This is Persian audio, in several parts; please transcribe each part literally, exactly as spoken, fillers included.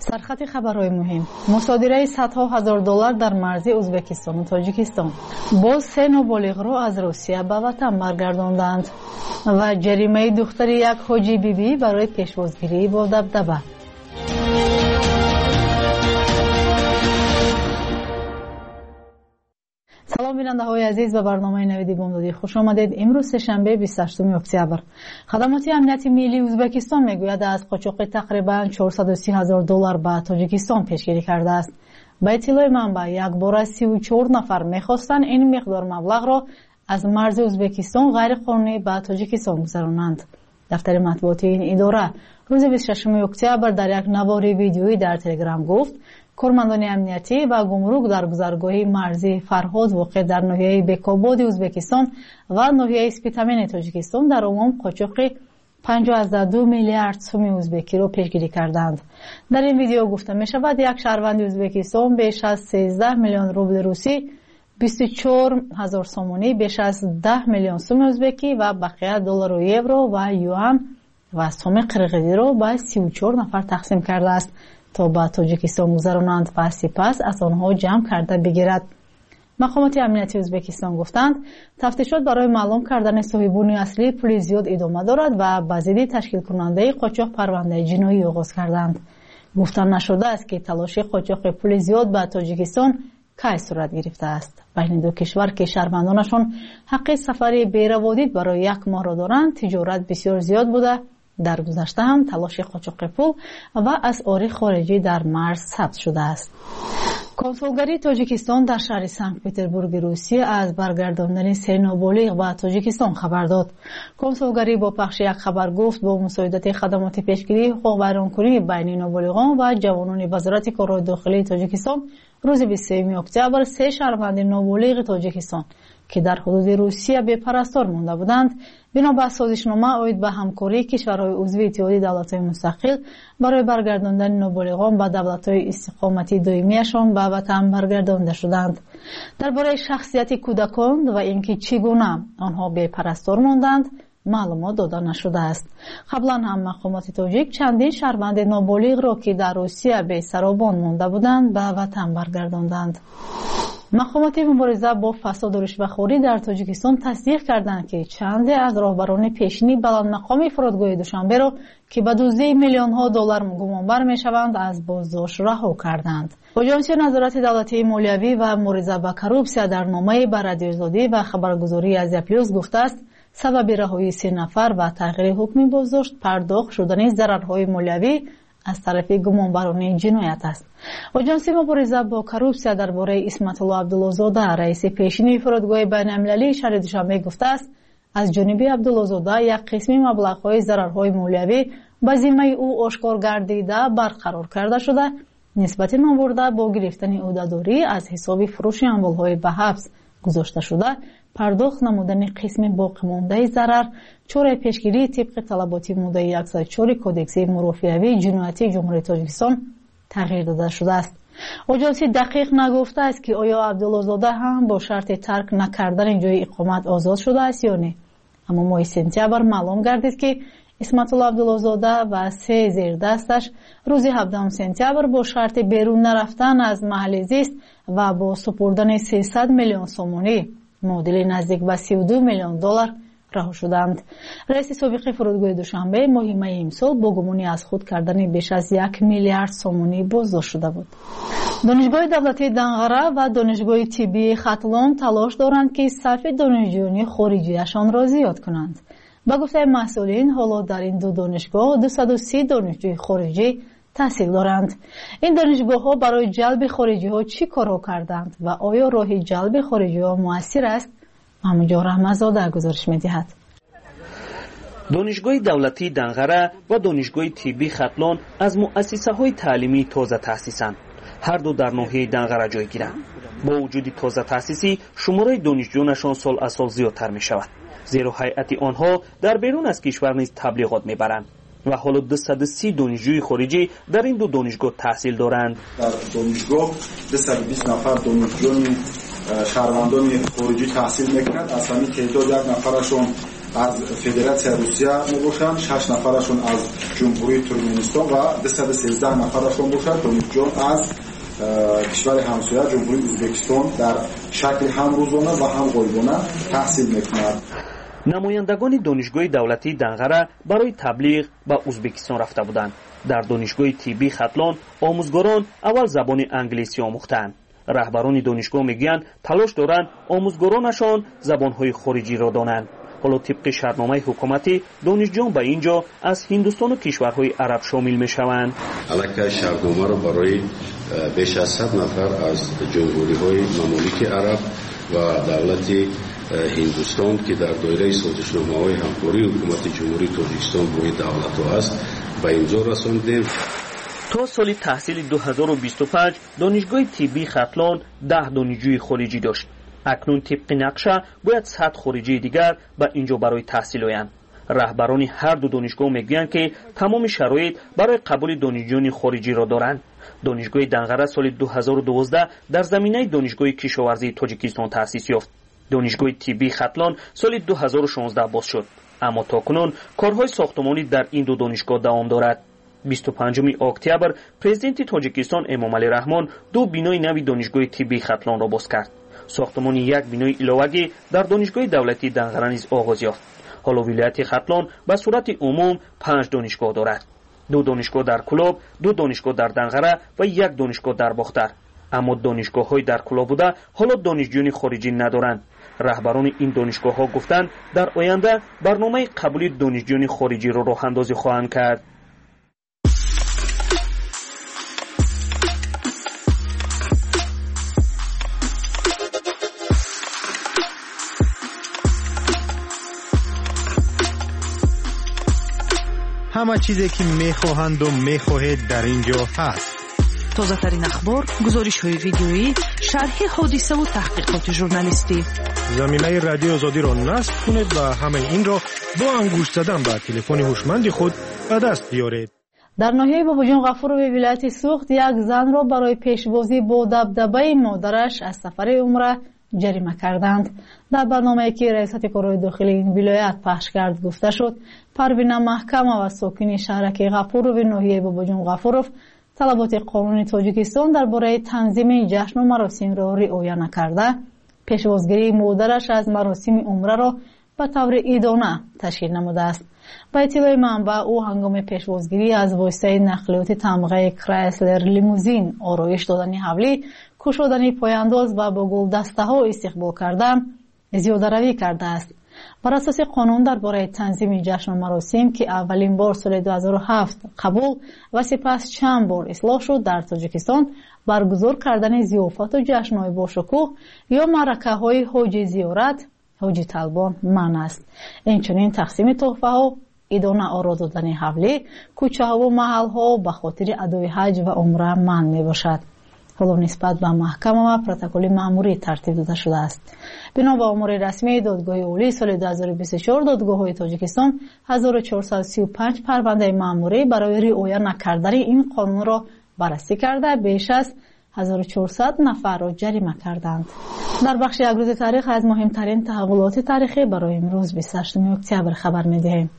سرخط خبرهای مهم: مصادره صدها هزار دلار در مرزی ازبکستان و تاجیکستان. باز سه نابالغ را از روسیه به وطن برگرداندند و جریمه دختر یک حاجی بیبی برای پیشوازگیری با دبدبه. سلام بیننده های عزیز و برنامه نویدی بامدادی خوش آمدید. امروز سه‌شنبه بیست و هشتم اکتبر. خدمات امنیتی ملی ازبکستان میگوید از قاچاق تقریبا چهارصد و سی هزار دلار به تاجیکستان پیشگیری کرده است. به اطلاع منبع یک بار از سی و چهار نفر میخواستند این مقدار مبلغ را از مرز ازبکستان غیر قانونی به تاجیکستان گذرانند. دفتر مطبوعاتی این اداره روز بیست و ششم اکتبر در یک نوار ویدیویی در تلگرام گفت کارمندان امنیتی و گمرک در گذرگاه مرزی فرهاد واقع در ناحیه بیکاباد ازبکستان و ناحیه اسپیتامین تاجیکستان در عموم قاچاق پنجاه و دو میلیارد سوم ازبکی را پیشگیری کردند. در این ویدیو گفته می شود یک شهروند ازبکستان بیش از سیزده میلیون روبل روسی، بیست و چهار هزار سومونی، بیش از ده میلیون سوم ازبکی و بقیه دلار و یورو و یوان و سوم قرقیزی را به سی و چهار نفر تقسیم کرده است تا به تاجیکستان گذرانند و سپس از آنها جمع کرده بگیرد. مقامات امنیتی ازبکستان گفتند تفتیشات برای معلوم کردن صاحبان اصلی پول زیاد ادامه دارد و به ضد تشکیل کننده قاچاق پرونده جنایی آغاز کردند. گفتن نشده است که تلاش قاچاق پول زیاد به تاجیکستان کی صورت گرفته است. بین دو کشور که شهروندانشان حق سفری بی‌روادید برای یک ماه را دارند، تجارت بسیار زیاد بوده. در گذشته هم تلاش قاچاق پول و اسعار خارجی در مرز ثبت شده است. کنسولگری تاجیکستان در شهر سنت پترزبورگ روسیه از برگرداندن سه نابالغ به تاجیکستان خبر داد. کنسولگری با پخش یک خبر گفت با مساعدت خدمات پیشگیری حقوق بیانکنی بین نابالغان و جوانان وزارت کارهای داخلی تاجیکستان روز بیست و سوم اکتبر سه شهروند نابالغ تاجیکستان که در حدود روسیه به پرستار مانده بودند بنا به سازشنامه عاید به همکاری کشورهای عضو اتحادیه دولت‌های مستقل برای برگرداندن نابالغان به دولت‌های استقامتی دائمیشان به وطن برگردانده شدند. درباره شخصیت کودکان و اینکه چگونه آنها به پرستار ماندند معلومات داده نشده است. قبلا هم مقامات تاجیک چندین شهروند نابالغ را که در روسیه به سرابان مانده بودند به وطن برگرداندند. مقامات مبارزه با فساد و رشوه‌خوری در تاجیکستان تصدیق کردند که چند از راهبران پیشینی بلند مقام فرودگاه دوشنبه را که به دزدی میلیون ها دلار گمانبر میشوند از بازداشت رها کردند. آژانس نظارت دولتی مالیوی و مبارزه با کروپسیا در نامه به رادیوزادی و خبرگزاری آزیا پلاس گفته است سبب رهایی سه نفر و تغییر حکم بازداشت پرداخت شدن ضررهای مالیوی از طرف گمانبران جنایت است. آژانس مبارزه با کروپسیا درباره اسمت الله عبدالله زاده رئیس پیشینی فرودگاه بین‌المللی شهر دوشنبه گفته است از جانب عبدالله زاده یک قسم مبلغ‌های ضررهای مالیوی به ذمه او آشکار گردیده برقرار کرده شده نسبت نابرده با گرفتن عهده‌داری از حساب فروش اموال‌های به حبس گذاشته شده پرداخت نمودن قسم باقی مانده ضرر چاره پیشگیری طبق طلبات ماده صد و چهار کودکس مرافعه‌ای جنایتی جمهوری تاجیکستان تغییر داده شده است. آژانس دقیق نگفته است که آیا عبدالله زاده هم با شرط ترک نکردن جای اقامت آزاد شده است یا نه. اما ماه سپتامبر معلوم گردید که اسمت الله عبدالله زاده و سه زیر دستش روز هفدهم سپتامبر با شرط بیرون نرفتن از محل زیست و با سپردن سیصد میلیون سومونی معادل نزدیک به سی و دو میلیون دلار رها شدند. رئیس سابق فرودگاه دوشنبه ماه می امسال با گمانی از خود کردن بیش از یک میلیارد سومونی بازداشت شده بود. دانشگاه دولتی دنغره و دانشگاه طبی ختلون تلاش دارند که صف دانشجویان خارجیشان را زیاد کنند. با گفته مسئولین حالا در این دو دانشگاه دویست و سی دانشجوی خارجی تحصیل دارند. این دانشگاه ها برای جلب خارجی ها چی کارها کردند و آیا راه جلب خارجی ها مؤثر است؟ محمود رحمت‌زاده گزارش می‌دهد. دانشگاه دولتی دنغره و دانشگاه طبی ختلون از مؤسسه‌های تعلیمی تازه تأسیس‌اند. هر دو در ناحیه دنغره جای گیرند. با وجود تازه تأسیسی شماره دانشجویانشان سال از سال زیادتر می‌شود. زیرا هیئت آنها در بیرون از کشور نیز تبلیغات می‌برند. و حالا دویست و سی دانشجوی خارجی در این دو دانشگاه تحصیل دارند. در دانشگاه دویست و بیست نفر دانشجوی شهروندان خارجی تحصیل میکنند. از همین تعداد یک نفرشون از فدراسیا روسیه میباشند، شش نفرشون از جمهوری ترکمنستان و دویست و سیزده نفرشون باشند دانشجویان از کشور همسایه جمهوری ازبکستان در شکل هم روزانه و هم غایبانه تحصیل میکنند. نمایندگان دانشگاه دولتی دنغره برای تبلیغ به ازبکستان رفته بودند. در دانشگاه طبی خطلان آموزگاران اول زبان انگلیسی آموختند. رهبران دانشگاه میگویند تلاش دارند آموزگارانشان زبانهای خارجی را دانند. حالا طبق شرطنامه حکومتی دانشجویان به اینجا از هندوستان و کشورهای عرب شامل میشوند. علاقه شرطنامه را برای بیش از صد نفر از جمهوری‌های ممالک عرب و دولت هندوستان که در دایره سازشنامه‌های همکاری حکومت جمهوری تاجیکستان با این دولت‌ها است به اینجا رساندیم. تا سال تحصیل دو هزار و بیست و پنج دانشگاه طبی خطلان ده دانشجوی خارجی داشت. اکنون طبق نقشه باید صد خارجی دیگر به اینجا برای تحصیل آیند. رهبران هر دو دانشگاه میگویند که تمام شرایط برای قبول دانشجویان خارجی را دارند. دانشگاه دنغره سال دو هزار و دوازده در زمینه دانشگاه کشاورزی تاجیکستان تأسیس یافت. دانشگاه طبی خطلان سال دو هزار و شانزده باز شد، اما تاکنون کارهای ساختمانی در این دو دانشگاه دوام دارد. بیست و پنجم اکتبر پرزیدنت تاجیکستان امامعلی رحمان دو بینای نوی دانشگاه طبی خطلان را باز کرد. ساختمان یک بینای علاوه‌ای در دانشگاه دولتی دنغره نیز آغاز یافت. حالا ولایت خطلان به صورت عموم پنج دانشگاه دارد. دو دانشگاه در کلاب، دو دانشگاه در دنغره و یک دانشگاه در باختر. اما دانشگاه‌های در کلاب بوده حالا دانشجویان خارجی ندارند. رهبران این دانشگاه‌ها گفتند در آینده برنامه قبولی دانشجویان خارجی را راه اندازی خواهند کرد. همه چیزی که میخواهند و میخواهید در اینجا هست. تازه ترین اخبار، گزارش های ویدیویی، شرح حادثه و تحقیقات ژورنالیستی. زمینه رادیو آزادی را نصب کنید و همه این را با انگشت زدن به تلفن هوشمند خود به دست بیارید. در ناحیه باباجان غفور و ولایت سوخت یک زن را برای پیشبازی با دبدبه مادرش از سفر عمره جریمه کردند. در برنامه‌ای که ریاست کارهای داخلی این ولایت پخش کرد گفته شد پروین محکمه و ساکن شهرک غفور و ناحیه باباجان غفورов طلبات قانونی تاجیکستان درباره تنظیم جشن و مراسم را رعایت نکرده پیشبازگیری مادرش از مراسم عمره را به طور ایدانه تشکیل نموده است. با اطلاع منبع او هنگام پیشبازگیری از واسطه نقلیات تمغه کرایسلر لیموزین آرایش دادن حولی کشودن پایانداز و با گل دسته ها استقبال کردن زیاده روی کرده است. بر اساس قانون درباره تنظیم جشن و مراسم که اولین بار سال دو هزار و هفت قبول و سپس چند بار اصلاح شد در تاجیکستان برگزار کردن ضیافت و جشن‌های باشکوه یا معرکه‌های حج زیارت حج طلبان منع است. اینچنین تقسیم تحفه‌ها، ایدانه آرا دادن حوله، کوچه‌ها و محل‌ها به خاطر ادای حج و عمره منع میباشد. حالا نسبت به محکمه و پروتکل مأموری ترتیب داده شده است. بنا به آمار رسمی دادگاه عالی سال دو هزار و بیست و چهار دادگاه‌های تاجیکستان هزار و چهارصد و سی و پنج پرونده مأموری برای رعایت نکردن این قانون را بررسی کرده بیش از هزار و چهارصد نفر را جریمه کردند. در بخش یک روز تاریخ از مهمترین تحولات تاریخی برای امروز بیست و هشتم اکتبر خبر می‌دهیم.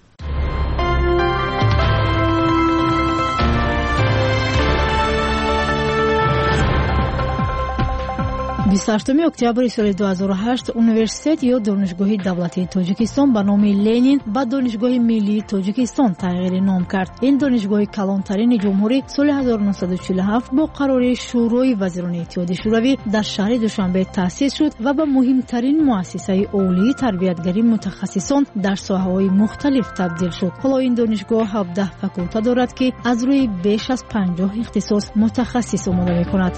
بیست و هشتم اکتبر سال دو هزار و هشت اونیورسیت یا دانشگاه دولتی تاجیکستان به نام لنین به دانشگاه ملی تاجیکستان تغییر نام کرد. این دانشگاه کلانترین جمهوری سال هزار و نهصد و چهل و هفت با قرار شورای وزیران اتحاد شوروی در شهر دوشنبه تأسیس شد و به مهمترین مؤسسه عالی تربیتگری متخصصان در ساحه‌های مختلف تبدیل شد. حالا این دانشگاه هفده فاکولته دارد که از روی بیش از پنجاه اختصاص متخصص آماده می‌کند.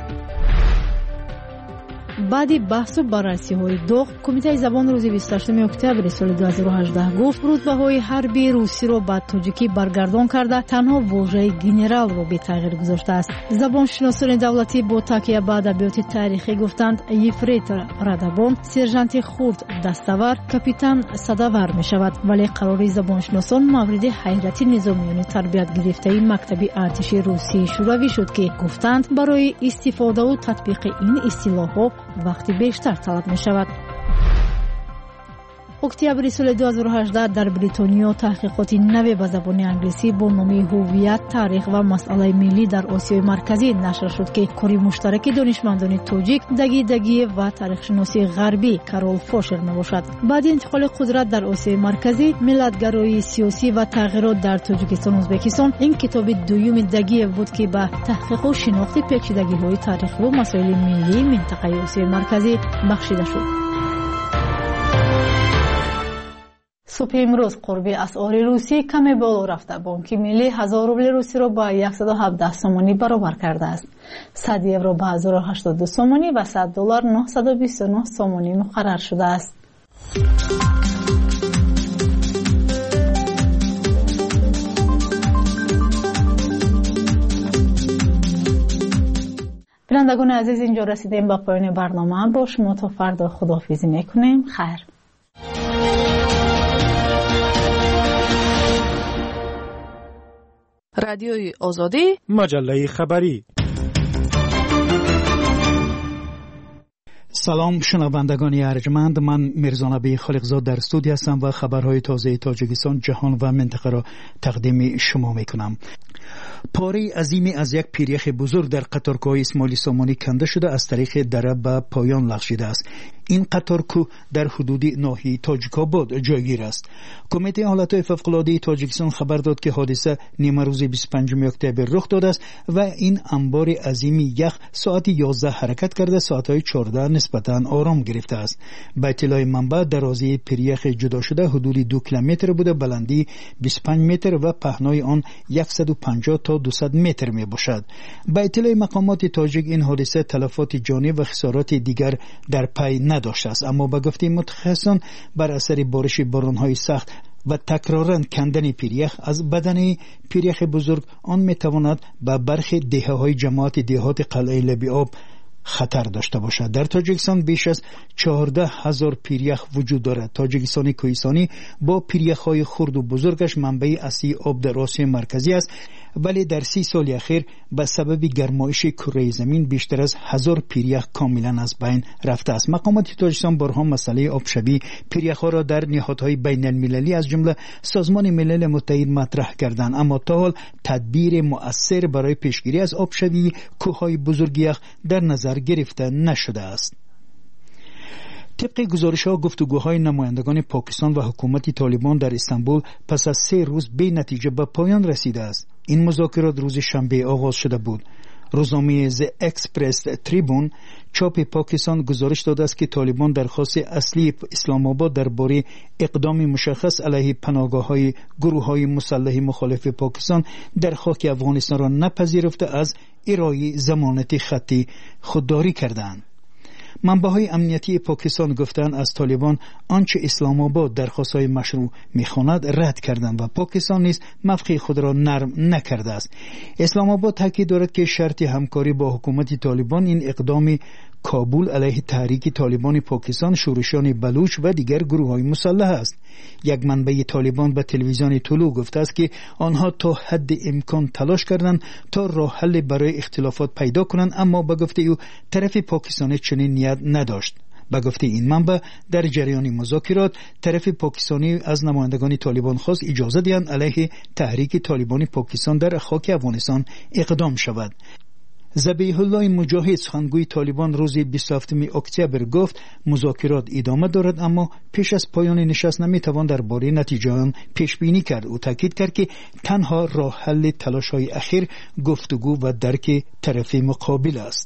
بعد بحث و بررسی های داغ کمیته زبان روز بیست و هشتم اکتبر سال دو هزار و هجده گفت رتبه های حربی روسی را به تاجیکی برگردان کرده تنها واژه گنرال را به تغییر گذاشته است. زبان شناسان دولتی با تکیه به ادبیات تاریخی گفتند یفریتور ردبان سرژانت خرد دستاور کاپیتان صداور می شود، ولی قرار زبان شناسان مورد حیرت نظامیان تربیت گرفته مکتب ارتش روسی شوروی شد که گفتند برای استفاده و تطبیق این اصطلاحات وقتی بیشتر طلب می شود. اکتبر سال دو هزار و هجده در بریتانیا تحقیقات نوی به زبان انگلیسی با نام هویت، تاریخ و مسئله ملی در آسیای مرکزی نشر شد که کاری مشترک دانشمندان تاجیک دگی دگی و تاریخ شناسی غربی کارول فوشر میباشد. بعد انتقال قدرت در آسیای مرکزی، ملتگرایی سیاسی و تغییرات در تاجیکستان و ازبکستان، این کتاب دوم دگی بود که به تحقیق و شناخت پیچیدگی‌های تاریخی و مسائل ملی منطقه آسیای مرکزی بخشیده شد. صبح امروز قربی اسعار روسی کمی بالا رفته. بانک ملی هزار روبل روسی را با صد و هفده سومانی برابر کرده است. صد یورو به هزار و هشتاد و دو سومانی و صد دلار نهصد و بیست و نه سومانی مقرر شده است. بینندگان عزیز، اینجا رسیدیم به پایان برنامه. با شما تا فردا خداحافظی میکنیم. خیر. رادیوی آزادی، مجله خبری. سلام شنوندگان ارجمند، من میرزا نبی خالقزاد در استودیو هستم و خبرهای تازه تاجیکستان، جهان و منطقه را تقدیم شما میکنم. پاره عظیمی از یک پیریخ بزرگ در قطارکوهای اسماعیل سامانی کنده شده از طریق دره به پایان لغزیده است. این قطارکو در حدود ناحیه تاجیک‌آباد جایگیر است. کمیته حالتهای فوق‌العاده تاجیکستان خبر داد که حادثه نیمه روز بیست و پنجم اکتبر رخ داده است و این انبار عظیمی یخ ساعت یازده حرکت کرده، ساعت‌های چهارده نسبتاً آرام گرفته است. به اطلاع منبع درازی پیریخ جدا شده حدود دو کیلومتر بوده، بلندی بیست و پنج متر و پهنای آن صد و پنجاه تا دویست متر می باشد. به اطلاع مقامات تاجیک این حادثه تلفات جانی و خسارات دیگر در پی نداشته است، اما به گفته متخصصان بر اثر بارش باران‌های سخت و تکرارا کندن پیریخ از بدن پیریخ بزرگ آن می تواند به برخی دهه‌های جماعت دهات قلعه لبی آب خطر داشته باشد. در تاجیکستان بیش از چهارده هزار پیریخ وجود دارد. تاجیکستان کوهستانی با پیریخ‌های خرد و بزرگش منبع اصلی آب در آسیای مرکزی است، ولی در سی سال اخیر به سبب گرمایش کره زمین بیشتر از هزار پیریخ کاملا از بین رفته است. مقامات تاجیکستان بارها مسئله آبشوی پیریخ‌ها را در نهادهای بین المللی از جمله سازمان ملل متحد مطرح کردند، اما تا حال تدبیر مؤثر برای پیشگیری از آبشوی کوههای بزرگ یخ در نظر گرفته نشده است. طبق گزارش‌ها گفتگوهای نمایندگان پاکستان و حکومت طالبان در استانبول پس از سه روز بی نتیجه به پایان رسیده است. این مذاکرات روز شنبه آغاز شده بود. روزنامه ز اکسپرس تریبون چاپ پاکستان گزارش داده است که طالبان درخواست اصلی اسلام آباد درباره اقدام مشخص علیه پناهگاه‌های گروه‌های مسلح مخالف پاکستان در خاک افغانستان را نپذیرفته از ارائه ضمانت خطی خودداری کردند. منبع‌های امنیتی پاکستان گفتند از طالبان آنچه اسلام آباد درخواست‌های مشروع می‌خواند رد کردند و پاکستان نیز موقع خود را نرم نکرده است. اسلام آباد تاکید دارد که شرط همکاری با حکومت طالبان این اقدام کابل علیه تحریک طالبان پاکستان، شورشیان بلوچ و دیگر گروه‌های مسلح است. یک منبع طالبان به تلویزیون طلوع گفته است که آنها تا حد امکان تلاش کردند تا راه حل برای اختلافات پیدا کنند، اما به گفته او طرف پاکستانی چنین نیت نداشت. به گفته این منبع در جریان مذاکرات طرف پاکستانی از نمایندگان طالبان خواست اجازه دهند علیه تحریک طالبان پاکستان در خاک افغانستان اقدام شود. ذبیح الله مجاهد سخنگوی طالبان روز بیست و هفتم اکتبر گفت مذاکرات ادامه دارد، اما پیش از پایان نشست نمیتوان درباره نتیجه آن پیش بینی کرد. او تاکید کرد که تنها راه حل تلاش‌های اخیر گفتگو و درک طرف مقابل است.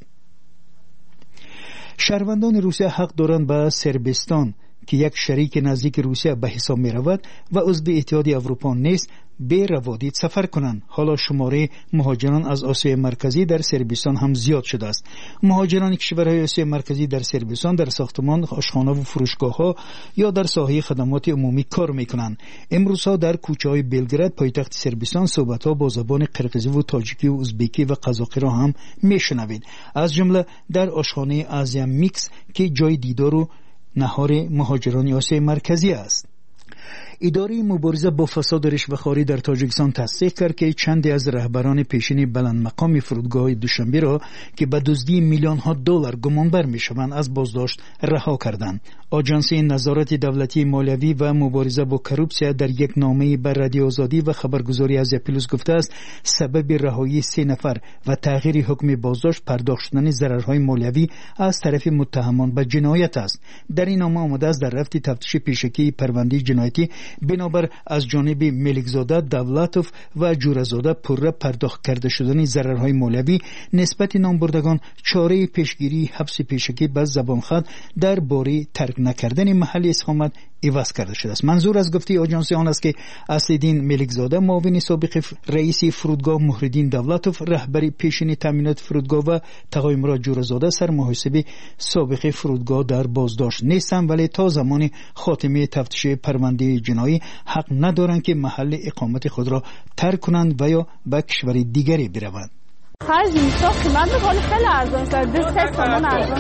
شهروندان روسیه حق دارند به صربستان که یک شریک نزدیک روسیه به حساب می رود و عضو اتحادیه اروپا نیست به روادید سفر کنند. حالا شماره مهاجران از آسیای مرکزی در صربستان هم زیاد شده است. مهاجران کشورهای آسیای مرکزی در صربستان در ساختمان، آشخانه و فروشگاه ها یا در ساحه خدمات عمومی کار می کنند. امروزها در کوچه های بلگراد پایتخت صربستان صحبت ها با زبان قرقیزی و تاجیکی و ازبکی و قزاقی را هم می شنوید، از جمله در آشخانه آزیا میکس که جای دیدار و نهار مهاجران آسیای مرکزی است. اداره مبارزه با فساد و رشوه‌خواری در تاجیکستان تصدیق کرد که چندی از رهبران پیشین بلند مقام فرودگاه دوشنبه را که به دزدی میلیون ها دلار گمانبر میشوند از بازداشت رها کردند. آژانسی نظارت دولتی مالیوی و مبارزه با کروپسیا در یک نامه به رادیو آزادی و خبرگزاری از پلوس گفته است سبب رهایی سه نفر و تغییر حکم بازداشت پرداخت شدن ضررهای مالیوی از طرف متهمان به جنایت است. در این نامه آمده است در رفت تفتیش پیشکی پرونده جنایتی بنابر از جانب ملکزاده، دولتوف و جورزاده پرره پرداخت کرده شدن ضررهای مالیوی نسبت نامبردگان چاره پیشگیری حبس پیشکی به زبانخواد در باره ترک نکردن محل اقامت عوض کرده شده است. منظور از گفته آژانس آن است که اصلدین ملکزاده معاون سابق رئیس فرودگاه مهردین دولتوف رهبر پیشین تامینات فرودگاه و تقای مراد جورزاده سرمحاسب سابق فرودگاه در بازداشت نیستند ولی تا زمان خاتمه تفتیش پرونده جنایی حق ندارند که محل اقامت خود را ترک کنند و یا به کشور دیگری بروند. خرج میشه قیمت خیلی خیلی ارزان است. دو تومان ارزان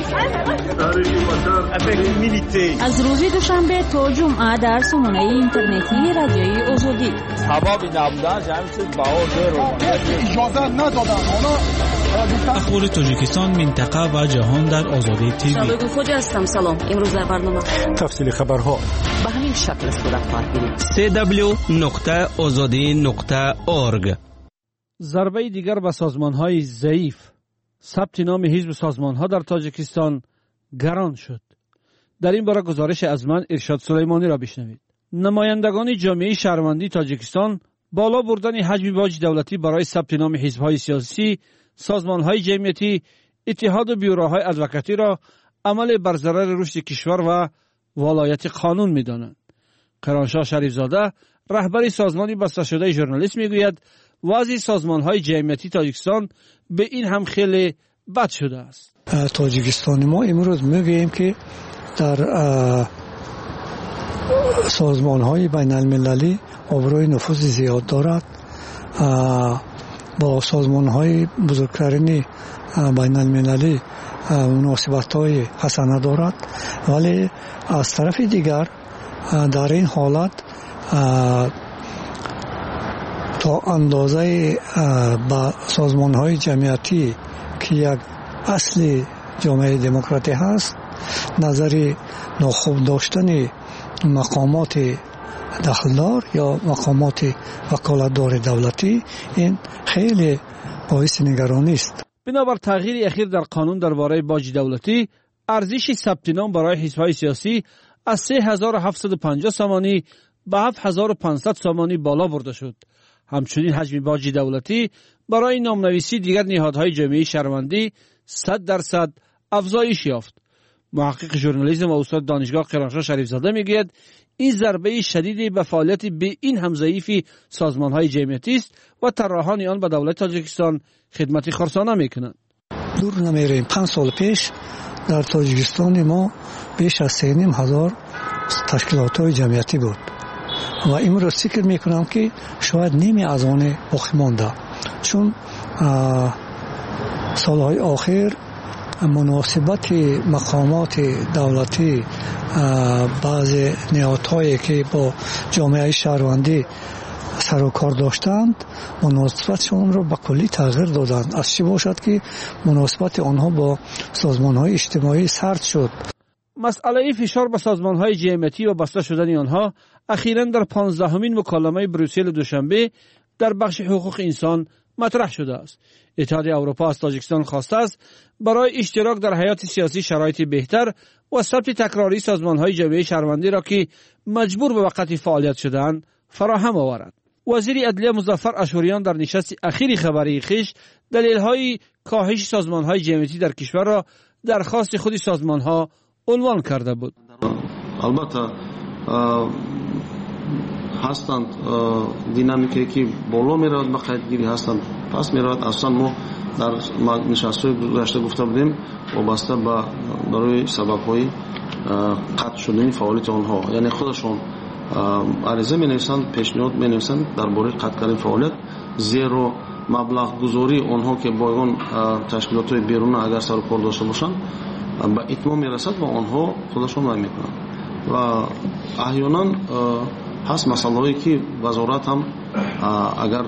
است. از روز دوشنبه تا جمعه در سامانه اینترنتی رادیوی آزادی. سبب نبودن همین چیز باور رو اجازه ندادن. اخبار تاجیکستان، منطقه و جهان در آزادی تیوی. شبکه خود هستم. سلام. امروز در برنامه تفصیل خبرها به همین شکل صورت خواهد گرفت. سه دبلیو نقطه آزادی نقطه اورگ. ضربه دیگر به سازمان‌های ضعیف. ثبت نام حزب سازمان‌ها در تاجیکستان گران شد. در این باره گزارش از من ارشاد سلیمانی را بشنوید. نمایندگان جامعه شهروندی تاجیکستان بالا بردن حجم باج دولتی برای ثبت نام حزب‌های سیاسی، سازمان‌های جمعیتی، اتحاد و بیوروهای ادوکاتی را عمل بر ضرر رشد کشور و ولایت قانون می‌دانند. قرانشاه شریفزاده رهبر سازمانی بسته شده ژورنالیست میگوید وضع سازمان‌های جمعیتی تاجیکستان به این هم خیلی بد شده است. تاجیکستان ما امروز میگوییم که در سازمان‌های بین المللی آبروی نفوذ زیاد دارد. با سازمان‌های بزرگترین بین المللی مناسبت‌های حسنه دارد ولی از طرف دیگر در این حالت تا اندازه با سازمان‌های جمعیتی که یک اصل جامعه دموکراتی هست نظر ناخوب داشتن مقامات دخلدار یا مقامات وکالتدار دولتی این خیلی باعث نگرانی است. بنابر تغییر اخیر در قانون درباره باج دولتی ارزش ثبت نام برای حزب‌های سیاسی از سه هزار و هفتصد و پنجاه سامانی به هفت هزار و پانصد سامانی بالا برده شد. همچنین حجم باج دولتی برای نامنویسی دیگر نهادهای جامعه شهروندی صد درصد افزایش یافت. محقق ژورنالیسم و استاد دانشگاه قرانشاه شریفزاده میگوید این ضربه شدیدی به فعالیت به این هم ضعیفی سازمان‌های جمعیتی است و طراحان آن به دولت تاجیکستان خدمت خرسانه میکنند. دور نمیریم. پنج سال پیش در تاجیکستان ما بیش از سه و نیم هزار تشکیلات‌های جمعیتی بود و امروز فکر میکنم که شاید نیمی از آن باقی مانده، چون سالهای آخر مناسبت مقامات دولتی بعض نهادهایی که با جامعه شهروندی سر و کار داشتند مناسبتشون رو به کلی تغییر دادند. از چی باشد که مناسبت آنها با سازمان‌های اجتماعی سرد شد. مسئله فشار به سازمان‌های جمعیتی و بسته شدن آنها اخیراً در پانزدهمین مکالمه بروسل دوشنبه در بخش حقوق انسان مطرح شده است. اتحاد اروپا از تاجیکستان خواسته است برای اشتراک در حیات سیاسی شرایط بهتر و ثبت تکراری سازمان‌های جامعه شهروندی را که مجبور به وقت فعالیت شدند فراهم آورد. وزیر عدلیه مظفر اشوریان در نشست اخیر خبری خویش دلیل‌های کاهش سازمان‌های جمعیتی در کشور را درخواست خود سازمان‌ها عنوان کرده بود. البته هستند دینامیکی که بالا میرود به قیدگیری هستند پس میرود. اصلا ما در نشست‌های گذشته گفته بودیم وابسته به برای سبب‌های قطع شدن فعالیت آنها، یعنی خودشون عریضه می‌نویسند، پیشنهاد می‌نویسند درباره قطع کردن فعالیت، زیرا مبلغ گذاری آنها که با اون تشکیلات‌های بیرون اگر سر و کار داشته باشند به اتمام میرسد و آنها خودشون رای میکنند و احیانا پس مسئله که وزارت هم اگر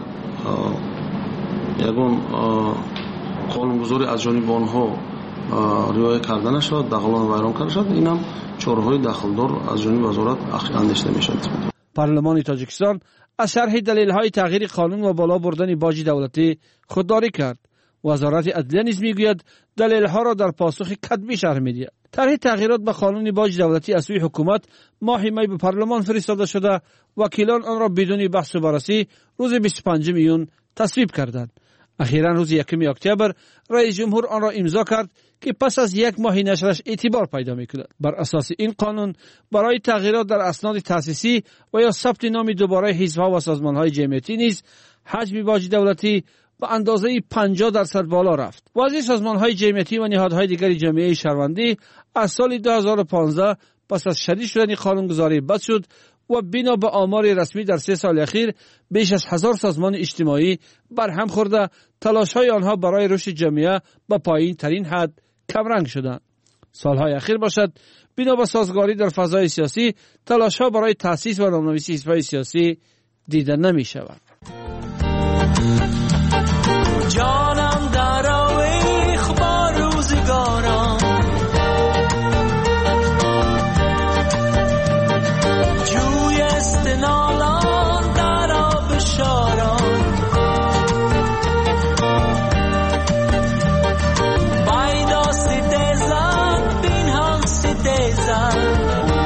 یگون قانونگذاری از جانب آنها رعایت کرده نشد، دخلان ویران کرده شد، این هم چاره‌های دخلدار از جانب وزارت اندیشیده میشد. پارلمان تاجیکستان از شرح دلیل‌های تغییر قانون و بالا بردن باج دولتی خودداری کرد. وزارت عدلیه نیز میگوید دلیل‌ها را در پاسخ کتبی شرح می‌دهد. طرح تغییرات به قانون باج دولتی از سوی حکومت ماه می به پارلمان فرستاده شده، وکیلان آن را بدون بحث و بررسی روز بیست و پنجم ایون تصویب کردند. اخیراً روز یکم اکتبر رئیس جمهور آن را امضا کرد که پس از یک ماه نشرش اعتبار پیدا می‌کند. بر اساس این قانون برای تغییرات در اسناد تأسیسی و یا ثبت نام دوباره حزب‌ها و سازمان‌های جمعیتی نیز حجم باج دولتی به اندازه پنجاه درصد بالا رفت. وضع سازمان‌های جمعیتی و نهادهای دیگر جامعه شهروندی از سال دو هزار و پانزده پس از شدید شدن قانونگذاری بد شد و بنا به آمار رسمی در سه سال اخیر بیش از هزار سازمان اجتماعی برهم خورده، تلاش‌های آنها برای رشد جامعه به پایین ترین حد کمرنگ شدند. سالهای اخیر باشد بنا به سازگاری در فضای سیاسی تلاش‌ها برای تأسیس و نام‌نویسی حزب‌های سیاسی دیده نمی‌شود. جانم در آویخ با روزگارم، جوی استنالان در آب شارم، بایدا ستیزن بین هم ستیزن،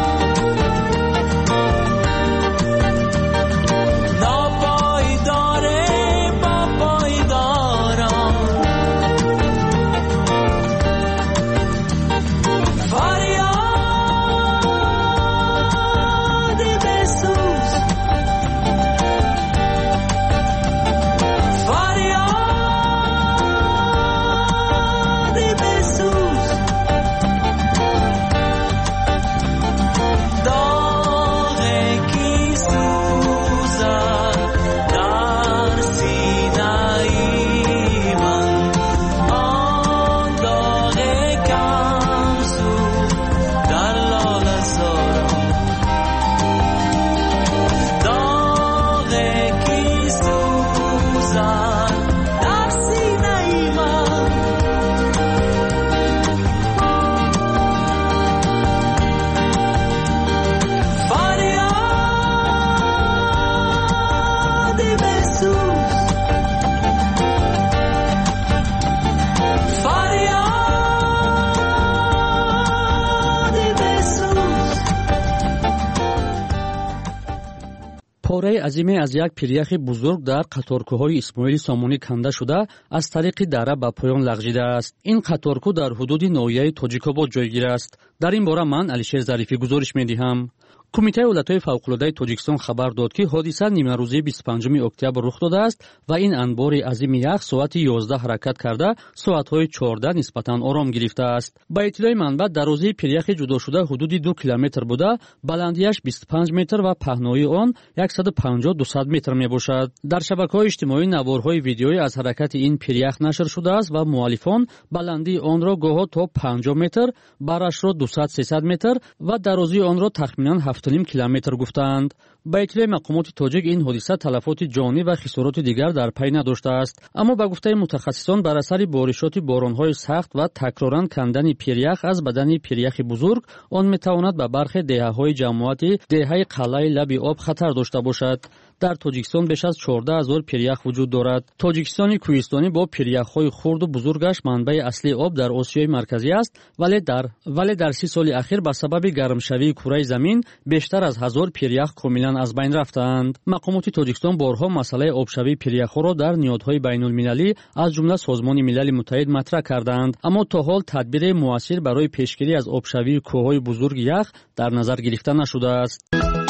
پاره عظیمی از یک پیریخ بزرگ در قطارکوهای اسماعیل سامونی کنده شده از طریق دره به پایان لغزیده است. این قطارکو در حدود ناحیه تاجیک‌آباد جایگیر است. در این باره من علیشیر ظریفی گزارش می‌دهم. کمیته ایالت‌های فوق‌العاده تاجیکستان خبر داد که حادثه نیمه روزی بیست و پنجم اکتبر رخ داده است و این انبار عظیم یخ ساعت یازده حرکت کرده ساعت‌های چهارده نسبتاً آرام گرفته است. با اطلاع منبع درازی پیریخ جدا شده حدود دو کیلومتر بوده، بلندیش بیست و پنج متر و پهنایی آن صد و پنجاه تا دویست متر میباشد. در شبکه‌های اجتماعی نوارهای ویدیویی از حرکت این پیریخ نشر شده است و مؤلفان بلندی آن را گاه تا پنجاه متر، برش را دویست تا سیصد متر و درازی آن را تخمیناً هفت و نیم کیلومتر گفتند. با اطلاع مقامات تاجیک این حادثه تلفات جانی و خسارات دیگر در پی نداشته است، اما با گفته متخصصان بر اثر بارشات باران‌های سخت و تکراراً کندن پیریخ از بدن پیریخ بزرگ آن میتواند به برخی دهه‌های جماعتی دهه قلعه لب آب خطر داشته باشد. در تاجیکستان بیش از چهارده هزار پیریخ وجود دارد. تاجیکستان کوهستانی با پیریخ‌های خرد و بزرگش منبع اصلی آب در آسیای مرکزی است، ولی در ولی در سی سال اخیر به سبب گرمشوی کره زمین بیشتر از هزار پیریخ کاملا از بین رفتند. مقامات تاجیکستان بارها مسئله آبشوی پیریخ‌ها را در نهادهای بین‌المللی از جمله سازمان ملل متحد مطرح کردند، اما تا حال تدبیر مؤثر برای پیشگیری از آبشوی کوههای بزرگ یخ در نظر گرفته نشده است.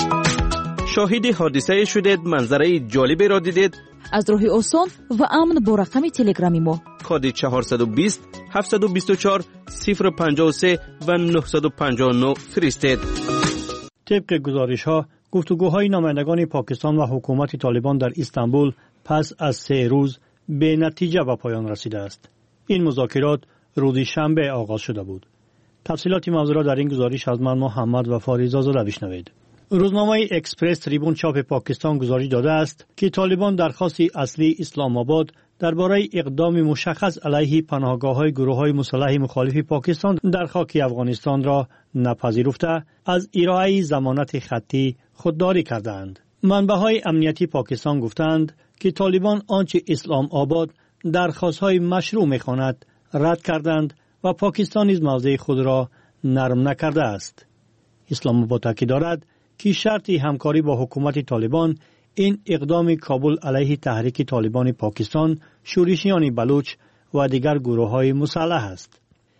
شاهد حادثه شدید، منظره جالبی را دیدید؟ از راه آسان و امن با رقم تلگرامی ما کد چهارصد و بیست هفتصد و بیست و چهار صفر پنجاه و سه و نهصد و پنجاه و نه فرستید. طبق گزارش‌ها، گفتگوهای نمایندگان پاکستان و حکومت طالبان در استانبول پس از سه روز به نتیجه به پایان رسیده است. این مذاکرات روز شنبه آغاز شده بود. تفصیلات موضوع را در این گزارش از من محمد وفا رضا زاده بشنوید. روزنامه اکسپرس تریبون چاپ پاکستان گزارش داده است که طالبان درخواست اصلی اسلام آباد درباره اقدام مشخص علیه پناهگاه‌های گروه‌های مسلح مخالف پاکستان در خاک افغانستان را نپذیرفته از ارائه ضمانت خطی خودداری کردند. منبع‌های امنیتی پاکستان گفتند که طالبان آنچه اسلام آباد درخواست‌های مشروع می‌خواند رد کردند و پاکستان نیز موضع خود را نرم نکرده است. اسلام آباد تاکید دارد که شرط همکاری با حکومت طالبان این اقدام کابل علیه تحریک طالبان پاکستان، شورشیان بلوچ و دیگر گروه‌های مسلح است.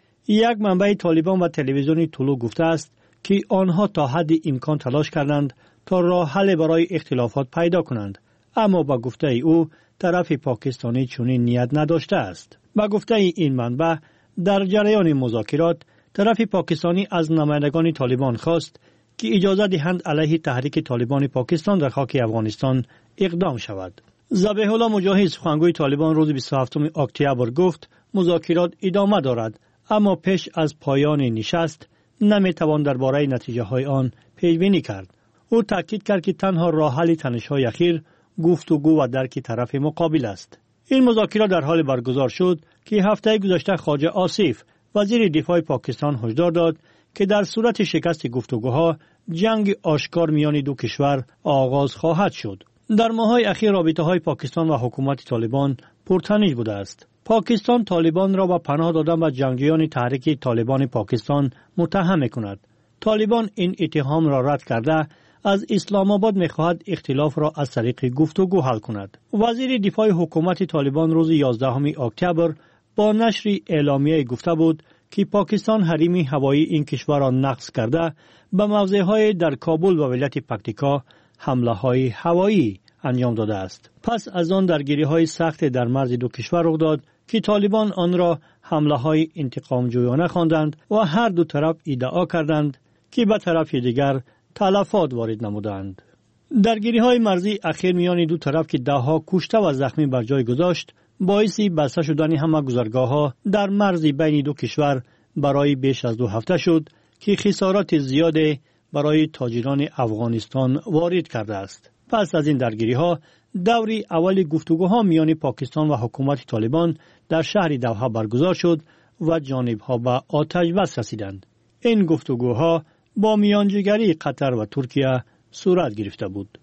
یک منبع طالبان و تلویزیون طلوع گفته است که آنها تا حد امکان تلاش کردند تا راه حل برای اختلافات پیدا کنند، اما با گفته او طرف پاکستانی چنین نیت نداشته است. با گفته این منبع در جریان مذاکرات طرف پاکستانی از نمایندگان طالبان خواست که اجازه دهند علیه تحریک طالبان پاکستان در خاک افغانستان اقدام شود. ذبیح الله مجاهد سخنگوی طالبان روز بیست و هفتم اکتبر گفت مذاکرات ادامه دارد، اما پیش از پایان نشست نمیتوان درباره نتیجه های آن پیش بینی کرد. او تاکید کرد که تنها راه حل تنش‌های اخیر گفتگو و درک طرف مقابل است. این مذاکرات در حال برگزار شد که هفته گذشته خواجه آصف وزیر دفاع پاکستان هشدار داد که در صورت شکست گفتگوها جنگ آشکار میان دو کشور آغاز خواهد شد. در ماه‌های اخیر رابطه‌های پاکستان و حکومت طالبان پرتنش بوده است. پاکستان طالبان را با پناه دادن و جنگجویان تحریک طالبان پاکستان متهم می‌کند. طالبان این اتهام را رد کرده از اسلام آباد می‌خواهد اختلاف را از طریق گفتگو حل کند. وزیر دفاع حکومت طالبان روز یازدهم اکتبر با نشر اعلامیه گفته بود که پاکستان حریم هوایی این کشور را نقض کرده به موضع‌های در کابل و ولایت پکتیکا حمله‌های هوایی انجام داده است. پس از آن درگیری‌های سخت در مرز دو کشور رخ داد که طالبان آن را حمله‌های انتقام جویانه خواندند و هر دو طرف ادعا کردند که به طرف دیگر تلفات وارد نمودند. درگیری‌های مرزی اخیر میان دو طرف که ده‌ها کشته و زخمی بر جای گذاشت باعث بسته شدن همه گذرگاه‌ها در مرز بین دو کشور برای بیش از دو هفته شد که خسارات زیاد برای تاجران افغانستان وارد کرده است. پس از این درگیری‌ها دوری اول گفتگوها میان پاکستان و حکومت طالبان در شهر دوحه برگزار شد و جانب‌ها به آتش بس رسیدند. این گفتگوها با میانجیگری قطر و ترکیه صورت گرفته بود.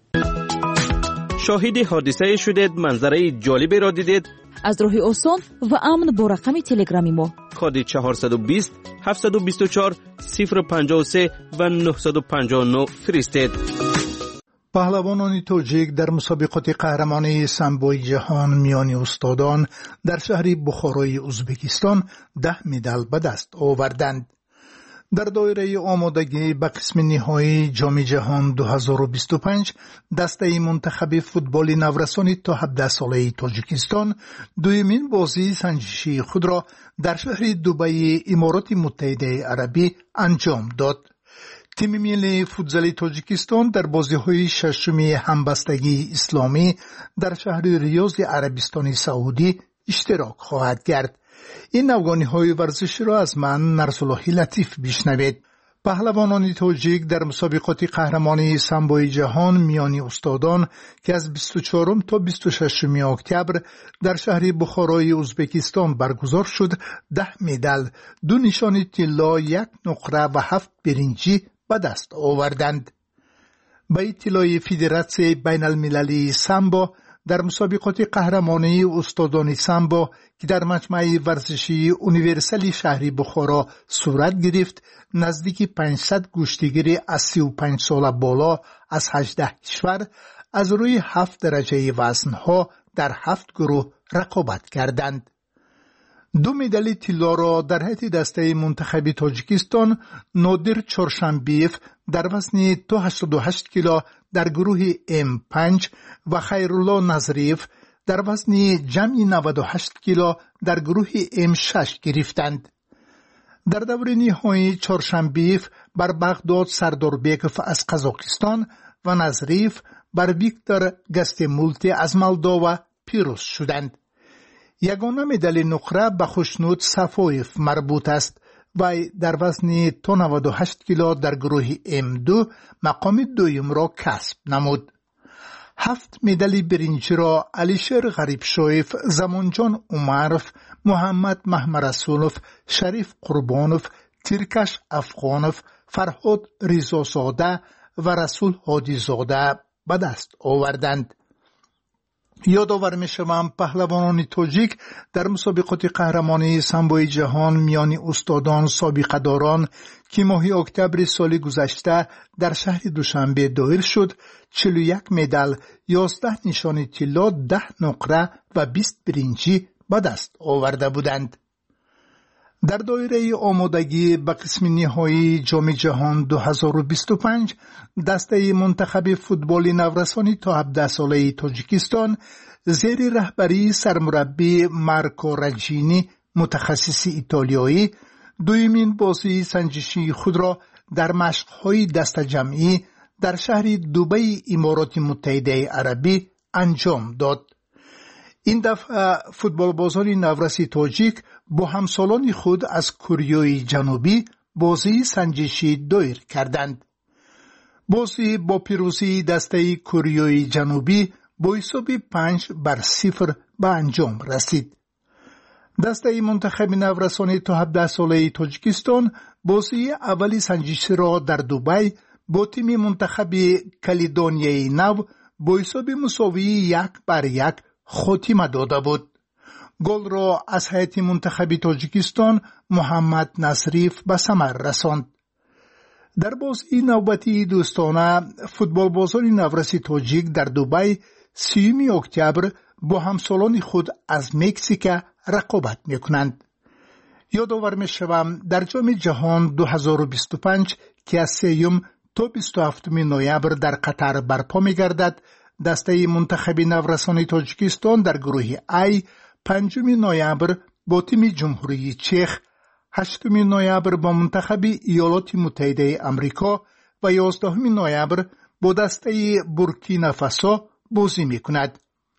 شاهد حادثه شدید، منظره جالبی را دیدید؟ از راه آسان و امن با رقم تلگرامی ما کد چهارصد و بیست هفتصد و بیست و چهار صفر پنجاه و سه و نهصد و پنجاه و نه فرستید. پهلوانان توجیک در مسابقات قهرمانی سامبوی جهان میان استادان در شهر بخارای ازبکستان ده مدال به دست آوردند. در دایره آمادگی به قسم نهایی جام جهان دو هزار و بیست و پنج دسته منتخب فوتبال نورسان تا هفده ساله تاجیکستان دومین بازی سنجشی خود را در شهر دبی امارات متحده عربی انجام داد. تیم ملی فوتبال تاجیکستان در بازی‌های ششمی همبستگی اسلامی در شهر ریاض عربستان سعودی اشتراک خواهد کرد. این افغانی‌های ورزشی را از من نرسالله لطیف بشنوید. پهلوانان تاجیک در مسابقات قهرمانی سامبوی جهان میان استادان که از بیست و چهارم تا بیست و ششم اکتبر در شهر بخارای ازبکستان برگزار شد ده مدال، دو نشان طلا، یک نقره و هفت برنجی به دست آوردند. به اطلاع فدراسیون بین المللی سامبو در مسابقات قهرمانی استادان سامبو که در مجمع ورزشی اونیورسالی شهری بخارا صورت گرفت، نزدیک پانصد گشتیگیر از سی و پنج سال بالا از هجده کشور از روی هفت درجه وزنها در هفت گروه رقابت کردند. دو مدال طلا را در حیط دسته منتخب تاجیکستان نادر چهارشنبیف در وزن تا هشتاد و هشت کیلو در گروه ام پنج و خیرالله نظریف در وزن جمعی نود و هشت کیلو در گروه ام شش گرفتند. در دور نهایی چهارشنبیف بر بغداد سرداربیکوف از قزاقستان و نظریف بر ویکتور گستمولتی از مولداوا پیروز شدند. یگانه مدال نقره به خوشنود صفایف مربوط است و در وزن تا نود و هشت کیلو در گروه ام دو مقام دویم را کسب نمود. هفت مدال برنجی را علیشیر غریبشویف، زمانجان عمرف، محمد محمدرسولف، شریف قربانوف، تیرکش افغانوف، فرهاد ریزازاده و رسول هادیزاده به دست آوردند. یادآور می‌شوم پهلوانان تاجیک در مسابقات قهرمانی سامبوی جهان میان استادان سابقه داران که ماه اکتبر سال گذشته در شهر دوشنبه دایر شد، چهل و یک مدال، یازده نشان طلا، ده نقره و بیست برنجی به دست آورده بودند. در دایره آمادگی به قسم نهایی جام جهان دو هزار و بیست و پنج دسته منتخب فوتبال نورسانی تا هفده ساله تاجیکستان زیر رهبری سرمربی مارکو رجینی متخصص ایتالیایی دویمین بازی سنجشی خود را در مشق‌های دسته جمعی در شهر دبی امارات متحده عربی انجام داد. این دفعه فوتبال بازان نورسی تاجیک با همسالان خود از کره جنوبی بازی سنجشی دایر کردند. بازی با پیروزی دسته کره جنوبی با حساب پنج بر صفر به انجام رسید. دسته منتخب نورسان تا هفده ساله تاجیکستان بازی اولی سنجشی را در دبی با تیم منتخب کالدونیای نو با حساب مساوی یک بر یک خاتمه داده بود. گل را از هیئت منتخب تاجیکستان محمد نصریف به ثمر رساند. در بازی نوبتی دوستانه فوتبال بازان نورسی تاجیک در دبی سیوم اکتبر با همسالان خود از مکزیک رقابت میکنند. یادآور میشوم در جام جهان دو هزار و بیست و پنج که از سوم تا بیست و هفتم نوامبر در قطر برپا میگردد، دسته منتخب نورسان تاجیکستان در گروه ای پنجم نوامبر با تیم جمهوری چک، هشتم نوامبر با منتخب ایالات متحده آمریکا و یازدهم نوامبر با دسته بورکینافاسو بازی میکند.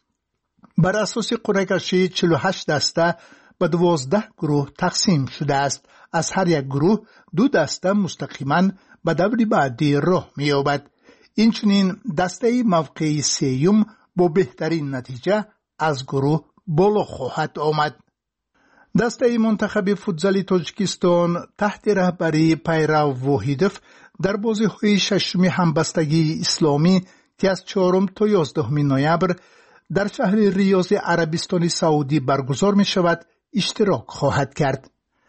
بر اساس قرعه کشی چهل و هشت دسته به دوازده گروه تقسیم شده است. از هر یک گروه دو دسته مستقیما به دور بعدی راه می‌یابد. اینچنین دسته موقعی سیوم با بهترین نتیجه از گروه بالا خواهد آمد. دسته منتخب فوتزال تاجیکستان تحت رهبری پیرو واحدوف در بازی‌های ششم همبستگی اسلامی که از چهارم تا یازدهم نوامبر در شهر ریاض عربستان سعودی برگزار می شود اشتراک خواهد کرد.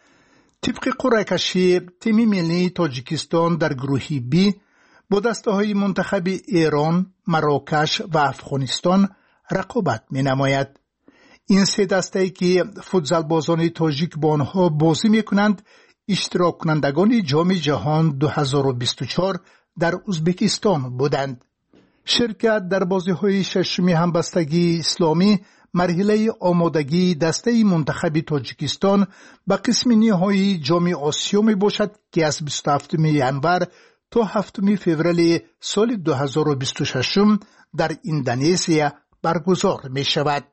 طبق قرعه کشی تیم ملی تاجیکستان در گروه بی با دسته های منتخب ایران، مراکش و افغانستان رقابت می نماید. این سه دسته که فوتزال بازان تاجیک با آنها بازی می کنند اشتراک کنندگان جام جهان دو هزار و بیست و چهار در ازبکستان بودند. شرکت در بازی‌های ششم همبستگی اسلامی مرحله آمادگی دسته منتخب تاجیکستان به قسم نهایی جام آسیا می باشد که از بیست و هفتم ژانویه تا هفتم فوریه سال دو هزار و بیست و شش در اندونزیا برگزار می شود.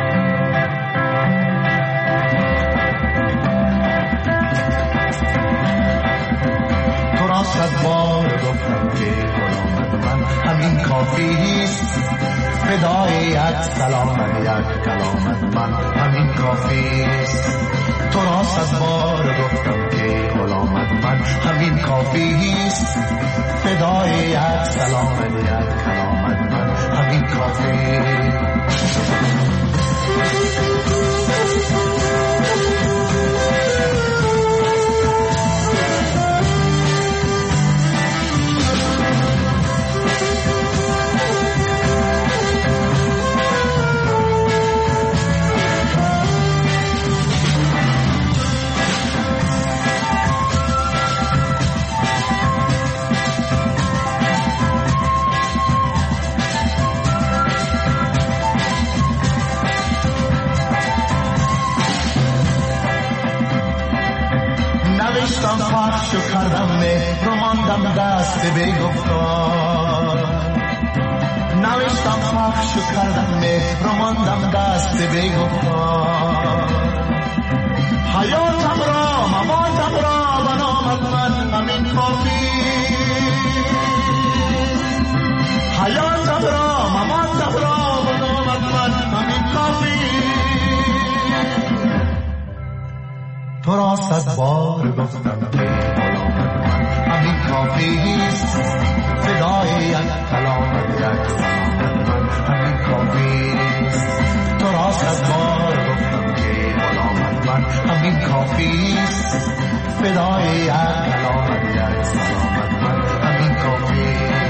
تو را صد بار گفتم که همین کافیست، فدای یک سلامت یک کلامت من همین کافیست. تو را صد بار گفتم که غلامت من همین کافیست، فدای یک سلامت یک کلامت من همین کافیست. پخش کردم مهر رو ماندم دست بگفتار، نوشتم پخش کردم مهر رو ماندم دست بگفتار، حیاتم را مماتم را حیاتم را مماتم را بدامد من همین کافی تو را صد بار گفتم که همین کافیست فدای یک کلام یک زمان همین کافیست تو را صد بار گفتم که غلامت من همین کافیست فدای یک کلام یک زمان من همین کافیست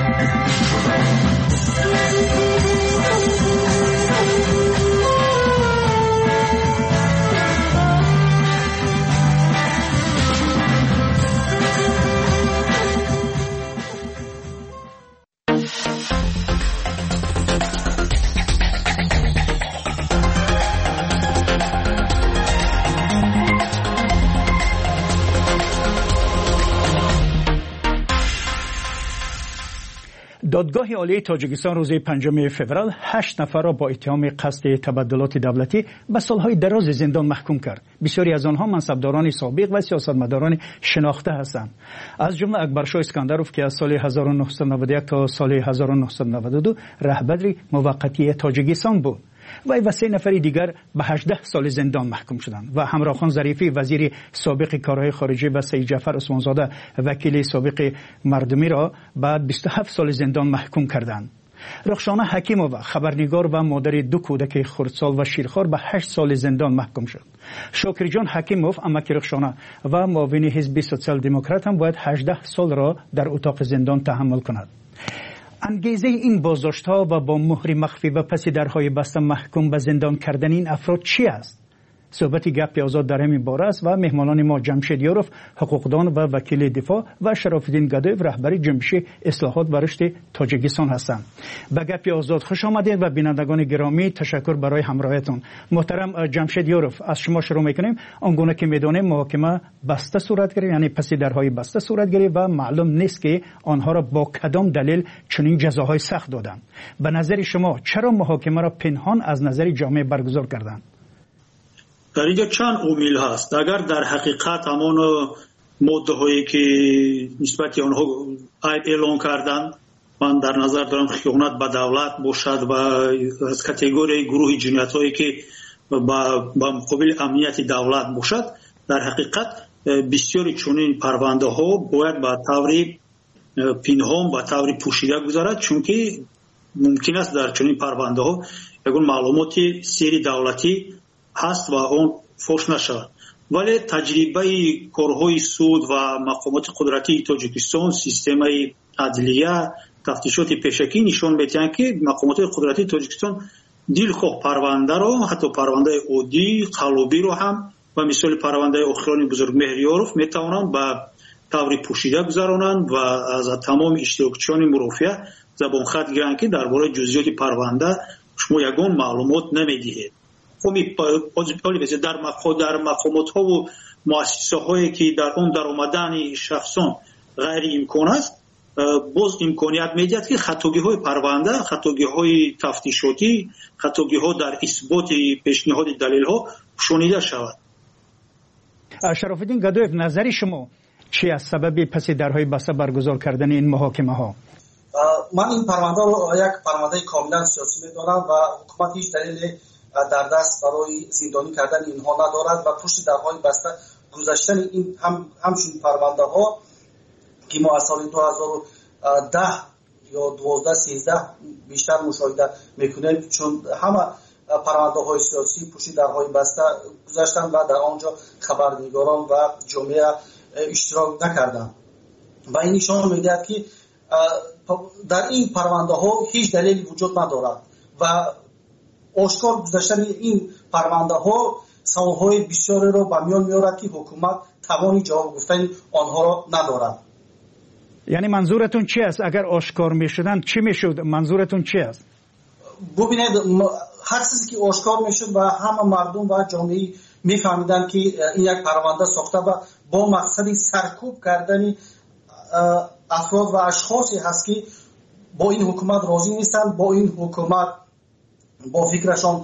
دادگاه عالی تاجیکستان روز پنجم فوریه هشت نفر را با اتهام قصد تبدلات دولتی به سالهای دراز زندان محکوم کرد. بسیاری از آنها منصبداران سابق و سیاستمداران شناخته هستند. از جمله اکبرشاه اسکندروف که از سال هزار و نهصد و نود و یک تا سال هزار و نهصد و نود و دو رهبر موقتی تاجیکستان بود. وی و سه نفر دیگر به هجده سال زندان محکوم شدند و همراهخان ظریفی وزیر سابق کارهای خارجه و سید جعفر عثمانزاده وکیل سابق مردمی را بعد بیست و هفت سال زندان محکوم کردند. رخشانه حکیمووا خبرنگار و مادر دو کودک خردسال و شیرخوار به هشت سال زندان محکوم شد. شاکر جان حکیموف امک رخشانه و معاون حزب سوسیال دموکرات هم باید هجده سال را در اتاق زندان تحمل کند. انگیزه این بازداشت‌ها و با مهر مخفی و پس درهای بسته محکوم به زندان کردن این افراد چی است؟ صحبت گپ آزاد در همین باره است و مهمانان ما جمشید یوروف حقوقدان و وکیل دفاع و شراف‌الدین گدویف رهبر جنبش اصلاحات و رشد تاجیکستان هستند. به گپ آزاد خوش آمدید و بینندگان گرامی تشکر برای همراهیتون. محترم جمشید یوروف، از شما شروع می‌کنیم. آنگونه که می‌دانیم محاکمه بسته صورت گرفت، یعنی پس درهای بسته صورت گرفت و معلوم نیست که آنها را با کدام دلیل چنین جزاهای سخت دادند. به نظر شما چرا محاکمه را پنهان از نظر جامعه برگزار کردند؟ در اینجا چند عامل هست. اگر در حقیقت همان ماده هایی که نسبت آنها اعلان کردند، من در نظر دارم خیانت به دولت باشد و از کاتگوری گروه جنایت هایی که با مقابل امنیت دولت باشد، در حقیقت بسیاری چنین پرونده ها باید به طور پنهان به طور پوشیده گذارد، چون که ممکن است در چنین پرونده ها یگان معلومات سری دولتی هست و اون فوش نشود. ولی تجربه کارهای سود و مقامات قدرتی تاجیکستان، سیستم عدلیه، تفتیشات پیشکی نشان می‌دهند که مقامات قدرتی تاجیکستان دلخواه پرونده را، حتی پرونده عادی قلبی را هم و مثال پرونده اخران بزرگ مهریاروف میتوانند به طور پوشیده گذرانند و از تمام اشتراکچیان مرافعه زبان خط گیرند که درباره جزئیات پرونده شما یگان معلومات نمیدهید. خمی در در مقامات ها و مؤسسه هایی که در اون در آمدن شخصان غیر امکان است، باز امکانیت میدهد که خطاگی های پرونده، خطاگی های تفتیشاتی، خطاگی ها در اثبات پیشنهاد دلیل ها شنیده شود. شراف‌الدین گدویف، نظر شما چی از سبب پس درهای بسته برگزار کردن این محاکمه ها؟ من این پرونده رو یک پرونده کاملا سیاسی میدانم و حکومت هیچ دلیل در دست برای زندانی کردن اینها ندارد و پشت درهای بسته گذاشتن این هم همچین پرونده ها که ما از سال دو هزار و ده یا دوازده سیزده بیشتر مشاهده میکنیم، چون همه پرونده های سیاسی پشت درهای بسته گذاشتن و در آنجا خبرنگاران و جامعه اشتراک نکردند و این نشان میدهد که در این پرونده ها هیچ دلیل وجود ندارد و آشکار گذاشتن این پرونده ها سوالهای بسیاری را به میان میارد که حکومت توانی جواب گفتن آنها را ندارد. یعنی منظورتون چی است؟ اگر آشکار میشدن چی میشد؟ منظورتون چی است؟ ببینید، هر چیزی که آشکار میشد و همه مردم و جامعه میفهمیدن که این یک پرونده ساخته و با مقصد سرکوب کردن افراد و اشخاصی هست که با این حکومت راضی نیستند، با این حکومت با فکرشان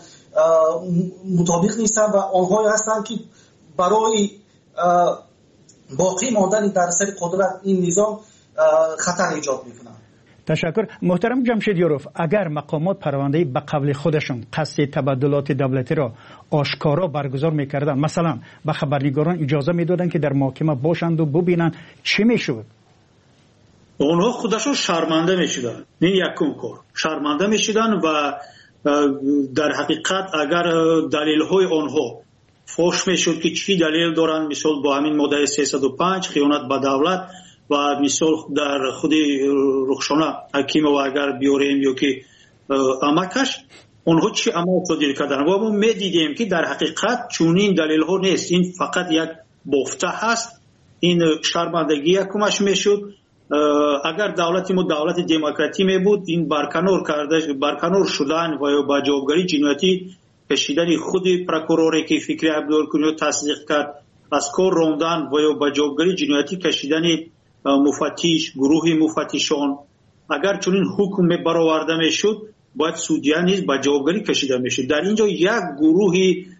مطابق نیستن و آنهایی هستند که برای باقی ماندن در سر قدرت این نظام خطر ایجاد میکنند. تشکر. محترم جمشید یوروف، اگر مقامات پرونده به قبل خودشون قصد تبادلات دولتی را آشکارا برگزار میکردن، مثلا به خبرنگاران اجازه میدادن که در محکمه باشند و ببینن، چی میشد؟ اونها خودشون شرمنده میشدن. این یکم کار شرمنده میشدن و در حقیقت اگر دلیل های اونها فوش میشد که چی دلیل دارن، مثال با همین ماده سیصد و پنج خیانت به دولت و مثال در خود رخشانه حکیم و اگر بیاریم یا که امکش اونها چی عمل صادر کردن و ما میدیدیم که در حقیقت چونین دلیل ها نیست، این فقط یک بافته هست. این شرمندگی یکمش میشد. اگر دولت ما دولت دموکراتی می بود، این برکنار کرده برکنار شدن و یا با جوابگری جنایتی کشیدن خود پروکوروری که فکری عبدالکنی تصدیق کرد، از کار راندن و یا با جوابگری جنایتی کشیدن مفتش، گروه مفتشان، اگر چنین حکم برآورده میشد باید سودیا نیز با جوابگری کشیده میشد. در اینجا یک گروه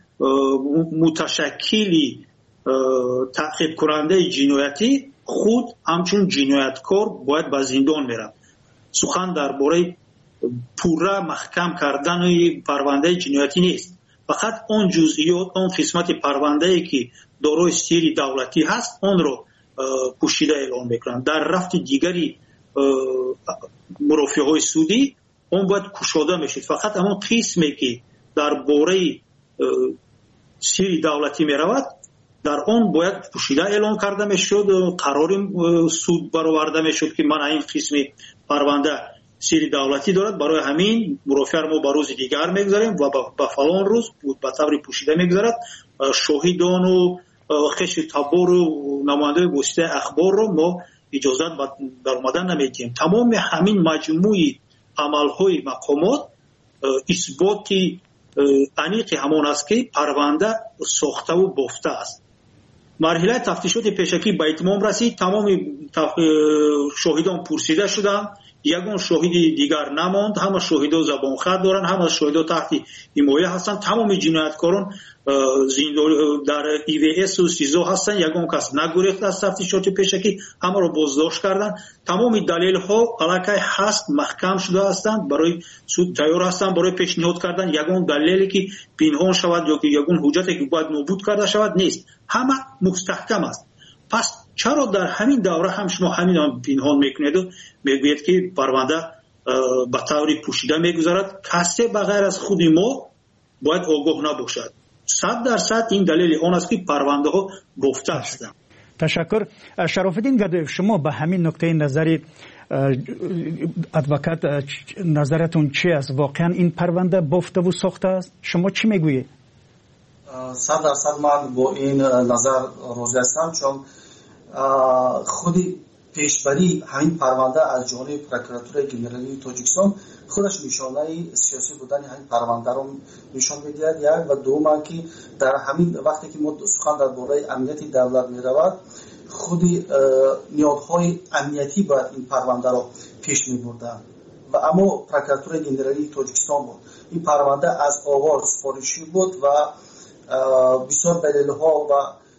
متشکلی تعقیب کننده جنایتی خود همچون جنایتکار باید به زندان میرفت. سخن درباره پورا محکم کردن پرونده جنایتی نیست، فقط اون جزئیات، اون قسمت پرونده ای که دارای سری دولتی هست اون رو پوشیده اعلام میکنن. در رفت دیگری مرافعه های سودی اون باید کشاده میشد. فقط همون قسمی که درباره سری دولتی میرود در اون باید پوشیده اعلام کرده میشد، قرار سود برآورده میشد که من این قسم پرونده سری دولتی دارد، برای همین مرافعه ما به روز دیگر میگذاریم و به فلان روز به طور پوشیده میگذارد. شاهدان و خش تبار و نماینده گسته اخبار رو ما اجازت در اومدن نمیدیم. تمام همین مجموعی عملهای مقامات اثباتی انیق همان است که پرونده ساخته و بافته است. مرحله تفتیشات پیشکی به اتمام رسید. تمام شاهدان پرسیده شدند، یگان شاهدی دیگر نماند. همه شاهدا زبان خط دارند، همه شاهدا تحت حمایه هستند. تمام جنایتکاران در ای وی اس و سیزو هستند. یگان کس نگریخت از تفتیشات پیشکی، همه را بازداشت کردند. تمام دلیل ها علاقه هست محکم شده هستند، برای سود تیار هستند برای پیشنهاد کردن. یگان دلیلی که پنهان شود یا که یگان حجتی که باید نابود کرده شود نیست، همه مستحکم است. پس چرا در همین دوره هم شما همین هم پنهان میکنید و میگوید که پرونده به طوری پوشیده میگذارد؟ کسی بغیر از خود ما باید آگاه نباشد. صد درصد این دلیل آن است که پرونده ها بافته هستند. تشکر. شرافالدین گدایف، شما به همین نقطه نظری ادوکات نظرتون چی است؟ واقعا این پرونده بافته و ساخته است؟ شما چی میگویید؟ صد درصد من با این نظر راضی هستم، چون خودی پیشبری همین پرونده از جانب پروکراتور گنرالی تاجیکستان خودش نشانه سیاسی بودن همین پرونده رو نشان میدهد. یک و دوم که در همین وقتی که ما سخن درباره امنیت دولت میرود، خودی نیازهای امنیتی باید این پرونده رو پیش میبردن و اما پروکراتور گنرالی تاجیکستان بود. این پرونده از آغاز سفارشی بود و بسیار دلیل‌ها و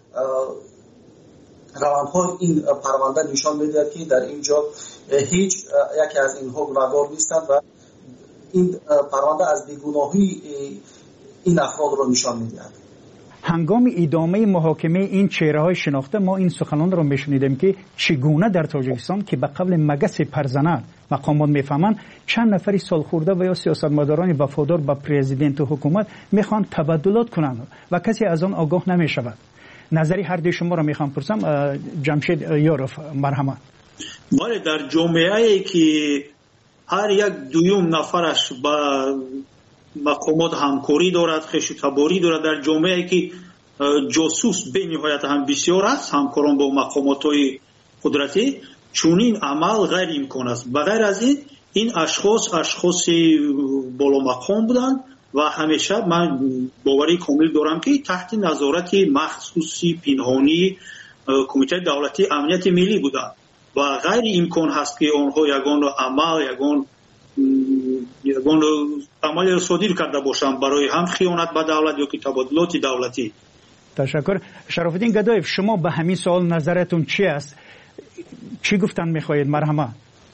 روندهای این پرونده نشان میدهد که در اینجا هیچ یکی از اینها گناهکار نیستند و این پرونده از بیگناهی این افراد را نشان میدهد. هنگام ادامه محاکمه این چهره‌های شناخته ما این سخنان را میشنیدیم که چگونه در تاجیکستان که به قبل مگس پرزنه مقامات میفهمند چند نفری سالخورده و یا سیاستمداران وفادار به پرزیدنت و حکومت میخوان تبادلات کنند و کسی از آن آگاه نمیشود. نظری هر دوی شما را میخوام پرسم. جمشید یوروف، مرحمت. بله، در جامعه‌ای که هر یک دویم نفرش با مقامات همکاری دارد، خش تباری دارد، در جامعه‌ای که جاسوس به نهایت هم بسیار است، همکاران با مقامات‌های قدرتی، چونین عمل غیر امکان است. بغیر از این این اشخاص اشخاص بالا مقام بودند و همیشه من باوری کامل دارم که تحت نظارت مخصوصی پنهانی کمیته دولتی امنیت ملی بودند و غیر امکان هست که آنها یگان عمل یگان یگان عمل را صادر کرده باشند برای هم خیانت به دولت یا که تبادلات دولتی. تشکر. شرافالدین گدایف، شما به همین سوال نظرتون چی است؟ چی گفتن میخواهید؟ مرحمت.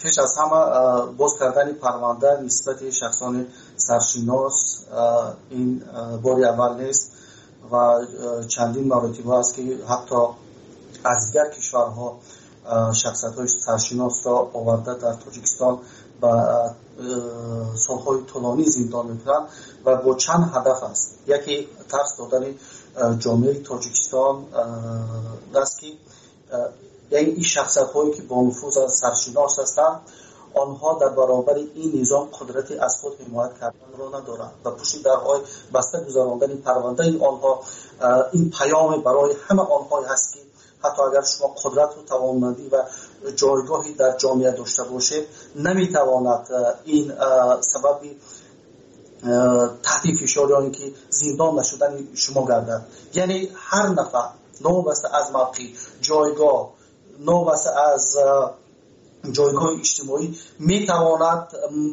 پیش از همه باز کردن پرونده نسبت شخصان سرشناس این بار اول نیست و چندین مراتبه است که حتی از دیگر کشورها شخصیت‌های سرشناس را آورده در تاجیکستان و سالهای طولانی زندان میکنند و با چند هدف است. یکی ترس دادن جامعه تاجیکستان است که یعنی این شخصیت‌هایی که با نفوذ سرشناس هستند آنها در برابر این نظام قدرتی از خود حمایت کردن را ندارند و پشت درهای بسته گذراندن پرونده این آنها این پیام برای همه آنها هست که حتی اگر شما قدرت و توانمندی و جایگاهی در جامعه داشته باشید نمیتواند این سبب تحت فشار که زندان نشدن شما گردد. یعنی هر نفر نوبسته از موقع جایگاه نوبسته از جایگاه اجتماعی میتواند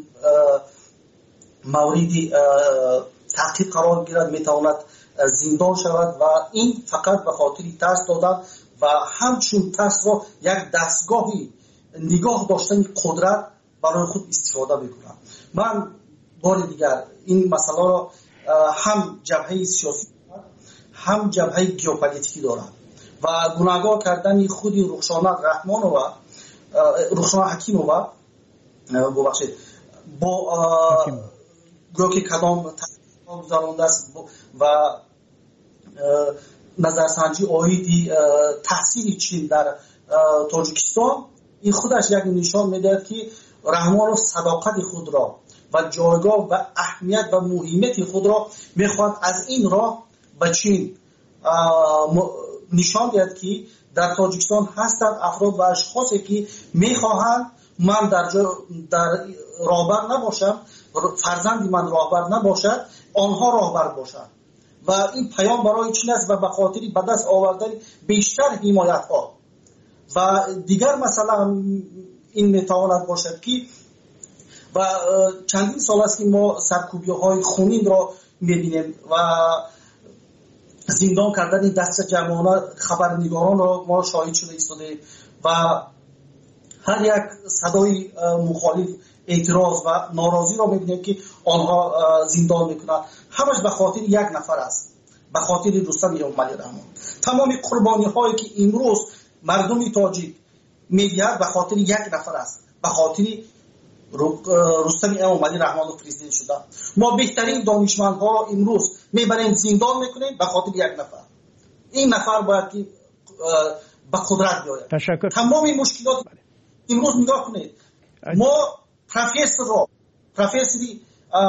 موردی تحقیق قرار گیرد، میتواند زندان شود و این فقط به خاطر ترس دادن و همچون ترس را یک دستگاهی نگاه داشتن قدرت برای خود استفاده میکنم. من بار دیگر این مسئله را هم جبهه سیاسی هم جبهه گیوپولیتیکی دارم و گناهگار کردن خود رخشانه رحمانووا رخشانه حکیمووا ببخشید با گویا که کدام تحقیق گذرانده است و نظرسنجی آیدی تحصیل چین در تاجیکستان این خودش یک نشان میدهد که رحمانوف صداقت خود را و جایگاه و اهمیت و مهمیت خود را میخواد از این راه به چین نشان دهد که در تاجیکستان هستند افراد و اشخاصی که میخواهند من در در راهبر نباشم، فرزند من راهبر نباشد، آنها راهبر باشند و این پیام برای چین است و به خاطر به دست آوردن بیشتر حمایت ها و دیگر مثلا این میتواند باشد که و چندین سال است که ما سرکوبی های خونین را میبینیم و زندان کردن دست جمعانه خبرنگاران را ما شاهد شده ایستاده و هر یک صدای مخالف اعتراض و ناراضی را میبینیم که آنها زندان میکنند. همش به خاطر یک نفر است، به خاطر رستم اموملی رحمان. تمام قربانی هایی که امروز مردم تاجیک میدهد به خاطر یک نفر است، به خاطر رستم اموملی رحمان پرزیدنت شده. ما بهترین دانشمندها را امروز میبریم زندان میکنیم به خاطر یک نفر. این نفر باید که به قدرت بیاید. تشکر. تمام این مشکلات امروز نگاه کنید. ما پروفسور را پروفسوری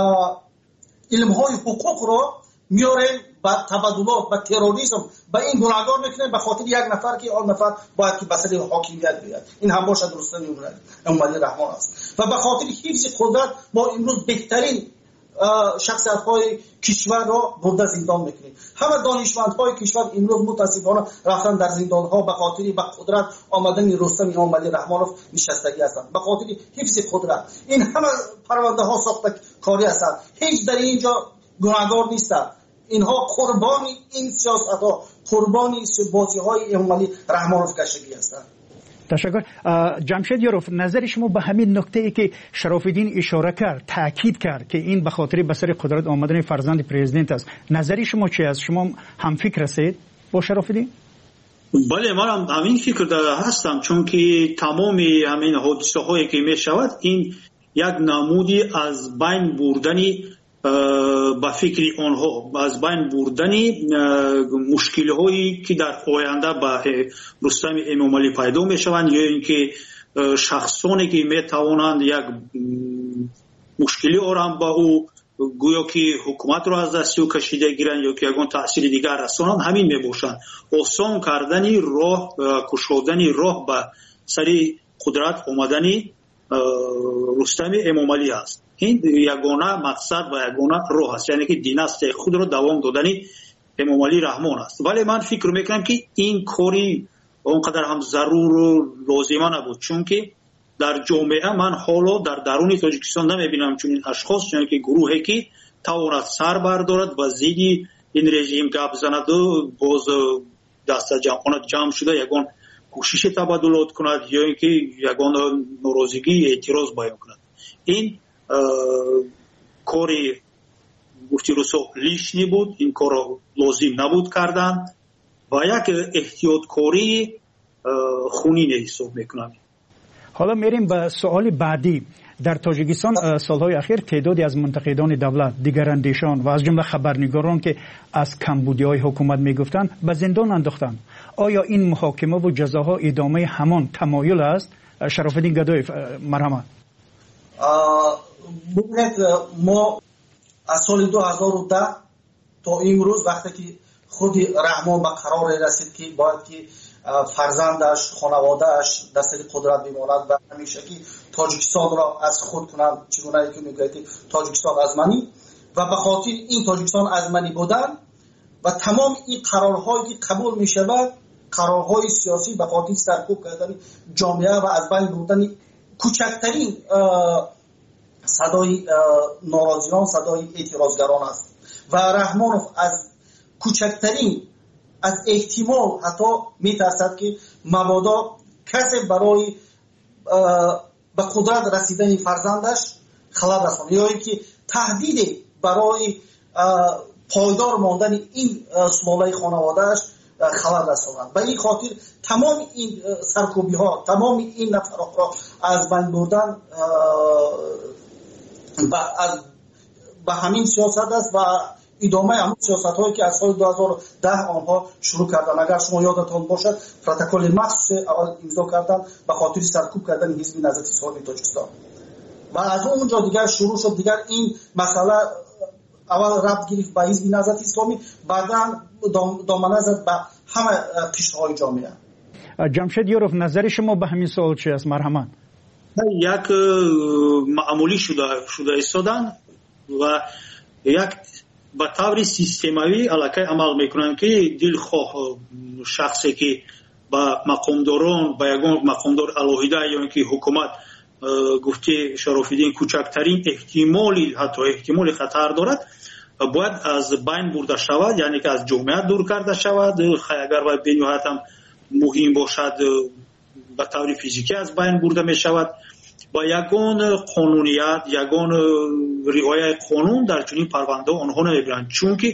علم های حقوق را میاریم با تبادلات با تروریسم با این گناهگار میکنیم به خاطر یک نفر که آن نفر باید که بسر حاکمیت بیاد. این هم باشد رستم اموملی رحمان است و به خاطر حفظ قدرت ما امروز بهترین شخصیت های کشور را برده زندان میکنیم. همه دانشمند های کشور امروز متاسفانه رفتن در زندان ها به خاطر به قدرت آمدن رستم اموملی رحمانوف نشستگی هستند، به خاطر حفظ قدرت. این همه پرونده ها ساخته کاری هستند، هیچ در اینجا گناهگار نیستند. اینها قربانی این سیاست ها، قربانی بازی های اموملی رحمانوف گشتگی هستند. تشکر. جمشید یاروف، نظر شما به همین نکته ای که شراف‌الدین اشاره کرد، تاکید کرد که این به خاطر به سر قدرت آمدن فرزند پرزیدنت است، نظر شما چی است؟ شما هم فکر هستید با شراف‌الدین؟ بله، من هم همین فکر هستم، چون که تمام همین حادثه هایی که می شود این یک نمودی از بین بردنی با فکر آنها، از بین بردنی مشکل هایی که در آینده با رستم اموملی پیدا می شوند یا اینکه شخصانی که می توانند یک مشکلی آرام با او گویا که حکومت را از دست او کشیده گیرند یا که یگان تأثیر دیگر رسانند، همین می باشند. آسان کردنی راه، کشودنی راه به سری قدرت آمدنی رستم اموملی است. این یگانه مقصد و یگانه راه است، یعنی که دیناستی خود را دوام دادنی اموملی رحمان است. ولی من فکر میکنم که این کاری اونقدر هم ضرور و لازمه نبود، چون که در جامعه من حالا در درون تاجیکستان نمیبینم چون این اشخاص، یعنی که گروهی که تواند سر بردارد و زیدی این رژیم گپ زند و باز دست جمعانت جمع شده یگان کوشش تبادلات کند یا اینکه یگان ناراضگی اعتراض بیان کند. این کاری گفتی روسو لیشنی بود، این کار لازم نبود کردن و یک احتیاط کاری خونین حساب میکنم. حالا میریم به سوال بعدی. در تاجیکستان سالهای اخیر تعدادی از منتقدان دولت، دیگراندیشان و از جمله خبرنگاران که از کمبودی‌های حکومت میگفتند به زندان انداختند. آیا این محاکمه و جزاها ادامه همان تمایل است؟ شرافالدین گدایی مرحمت. ببینید ما از سال دو هزار و ده تا امروز وقتی که خود رحمان به قرار رسید که باید که فرزندش، خانوادهش در سر قدرت بماند و همیشه که تاجیکستان را از خود کنند، چگونه که میگوید تاجیکستان از منی و به خاطر این تاجیکستان از منی بودن و تمام این قرارهایی که قبول می شود، قرارهای سیاسی به خاطر سرکوب کردن جامعه و از بین بردن کوچکترین صدای ناراضیان، صدای اعتراضگران است و رحمانوف از کوچکترین از احتمال حتی میترسد که مبادا کسی برای به قدرت رسیدن فرزندش خلل رساند یا اینکه تهدید برای پایدار ماندن این سلاله خانوادهش خلل رساند. به این خاطر تمام این سرکوبی ها، تمام این نفرات را از بین بردن به همین سیاست است و ادامه همون سیاست هایی که از سال دو هزار و ده آنها شروع کردن. اگر شما یادتان باشد پروتکل مخصوص اول امضا کردن به خاطر سرکوب کردن حزب نهضت اسلامی تاجیکستان و از اونجا دیگر شروع شد. دیگر این مسئله اول ربط گرفت به حزب نهضت اسلامی، بعدا دامنه زد به همه قشرهای جامعه. جمشید یوروف، نظر شما به همین سوال چی است؟ مرحمت. یک معمولی شده شده ایستادن و یک به طور سیستمایی علاقه عمل میکنن که دلخواه شخصی که با مقامداران با یگان مقامدار الهیده یا اینکه حکومت گفته شرافالدین کوچکترین احتمالی حتی احتمال خطر دارد باید از بین برده شود، یعنی که از جامعه دور کرده شود. اگر و بنیهایت هم مهم باشد به طور فیزیکی از بین برده می شود. با یگان قانونیت، یگان رعایت قانون در چنین پرونده آنها نمیبرند، چون که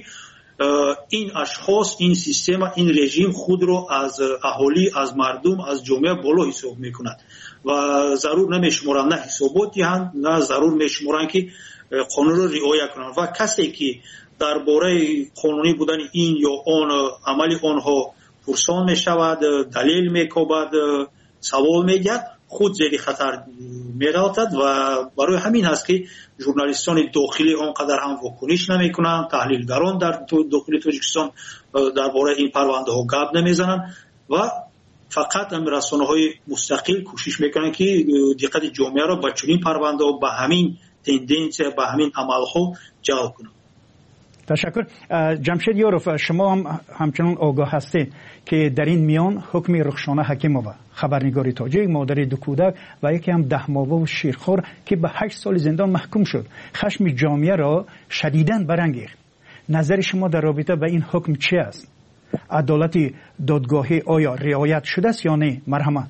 این اشخاص، این سیستم، این رژیم خود را از اهالی، از مردم، از جامعه بالا حساب میکند و ضرور نمیشمارند نه حسابات دهند، نه ضرور میشمارند که قانون را رعایت کنند و کسی که درباره قانونی بودن این یا آن عمل آنها پرسان میشود، دلیل میکوبد، سوال میگرد، خود زیر خطر می‌افتد و برای همین هست که ژورنالیستان داخلی آنقدر هم واکنش نمی‌کنند، تحلیلگران در داخل تاجیکستان درباره این پرونده ها گپ نمیزنند و فقط هم رسانه‌های مستقل کوشش میکنند که دقت جامعه را به چنین پرونده ها، به همین تندنس، به همین عمل‌ها جلب کنند. تشکر. جمشید یوروف، شما هم همچنان آگاه هستید که در این میان حکم رخشانه حکیمووا، خبرنگاری تاجیک، مادر دو کودک و یکی هم ده ماهه و شیرخوار که به هشت سال زندان محکوم شد، خشم جامعه را شدیداً برانگیخت. نظر شما در رابطه با این حکم چی است؟ عدالت دادگاهی آیا رعایت شده است یا نه؟ مرحمت.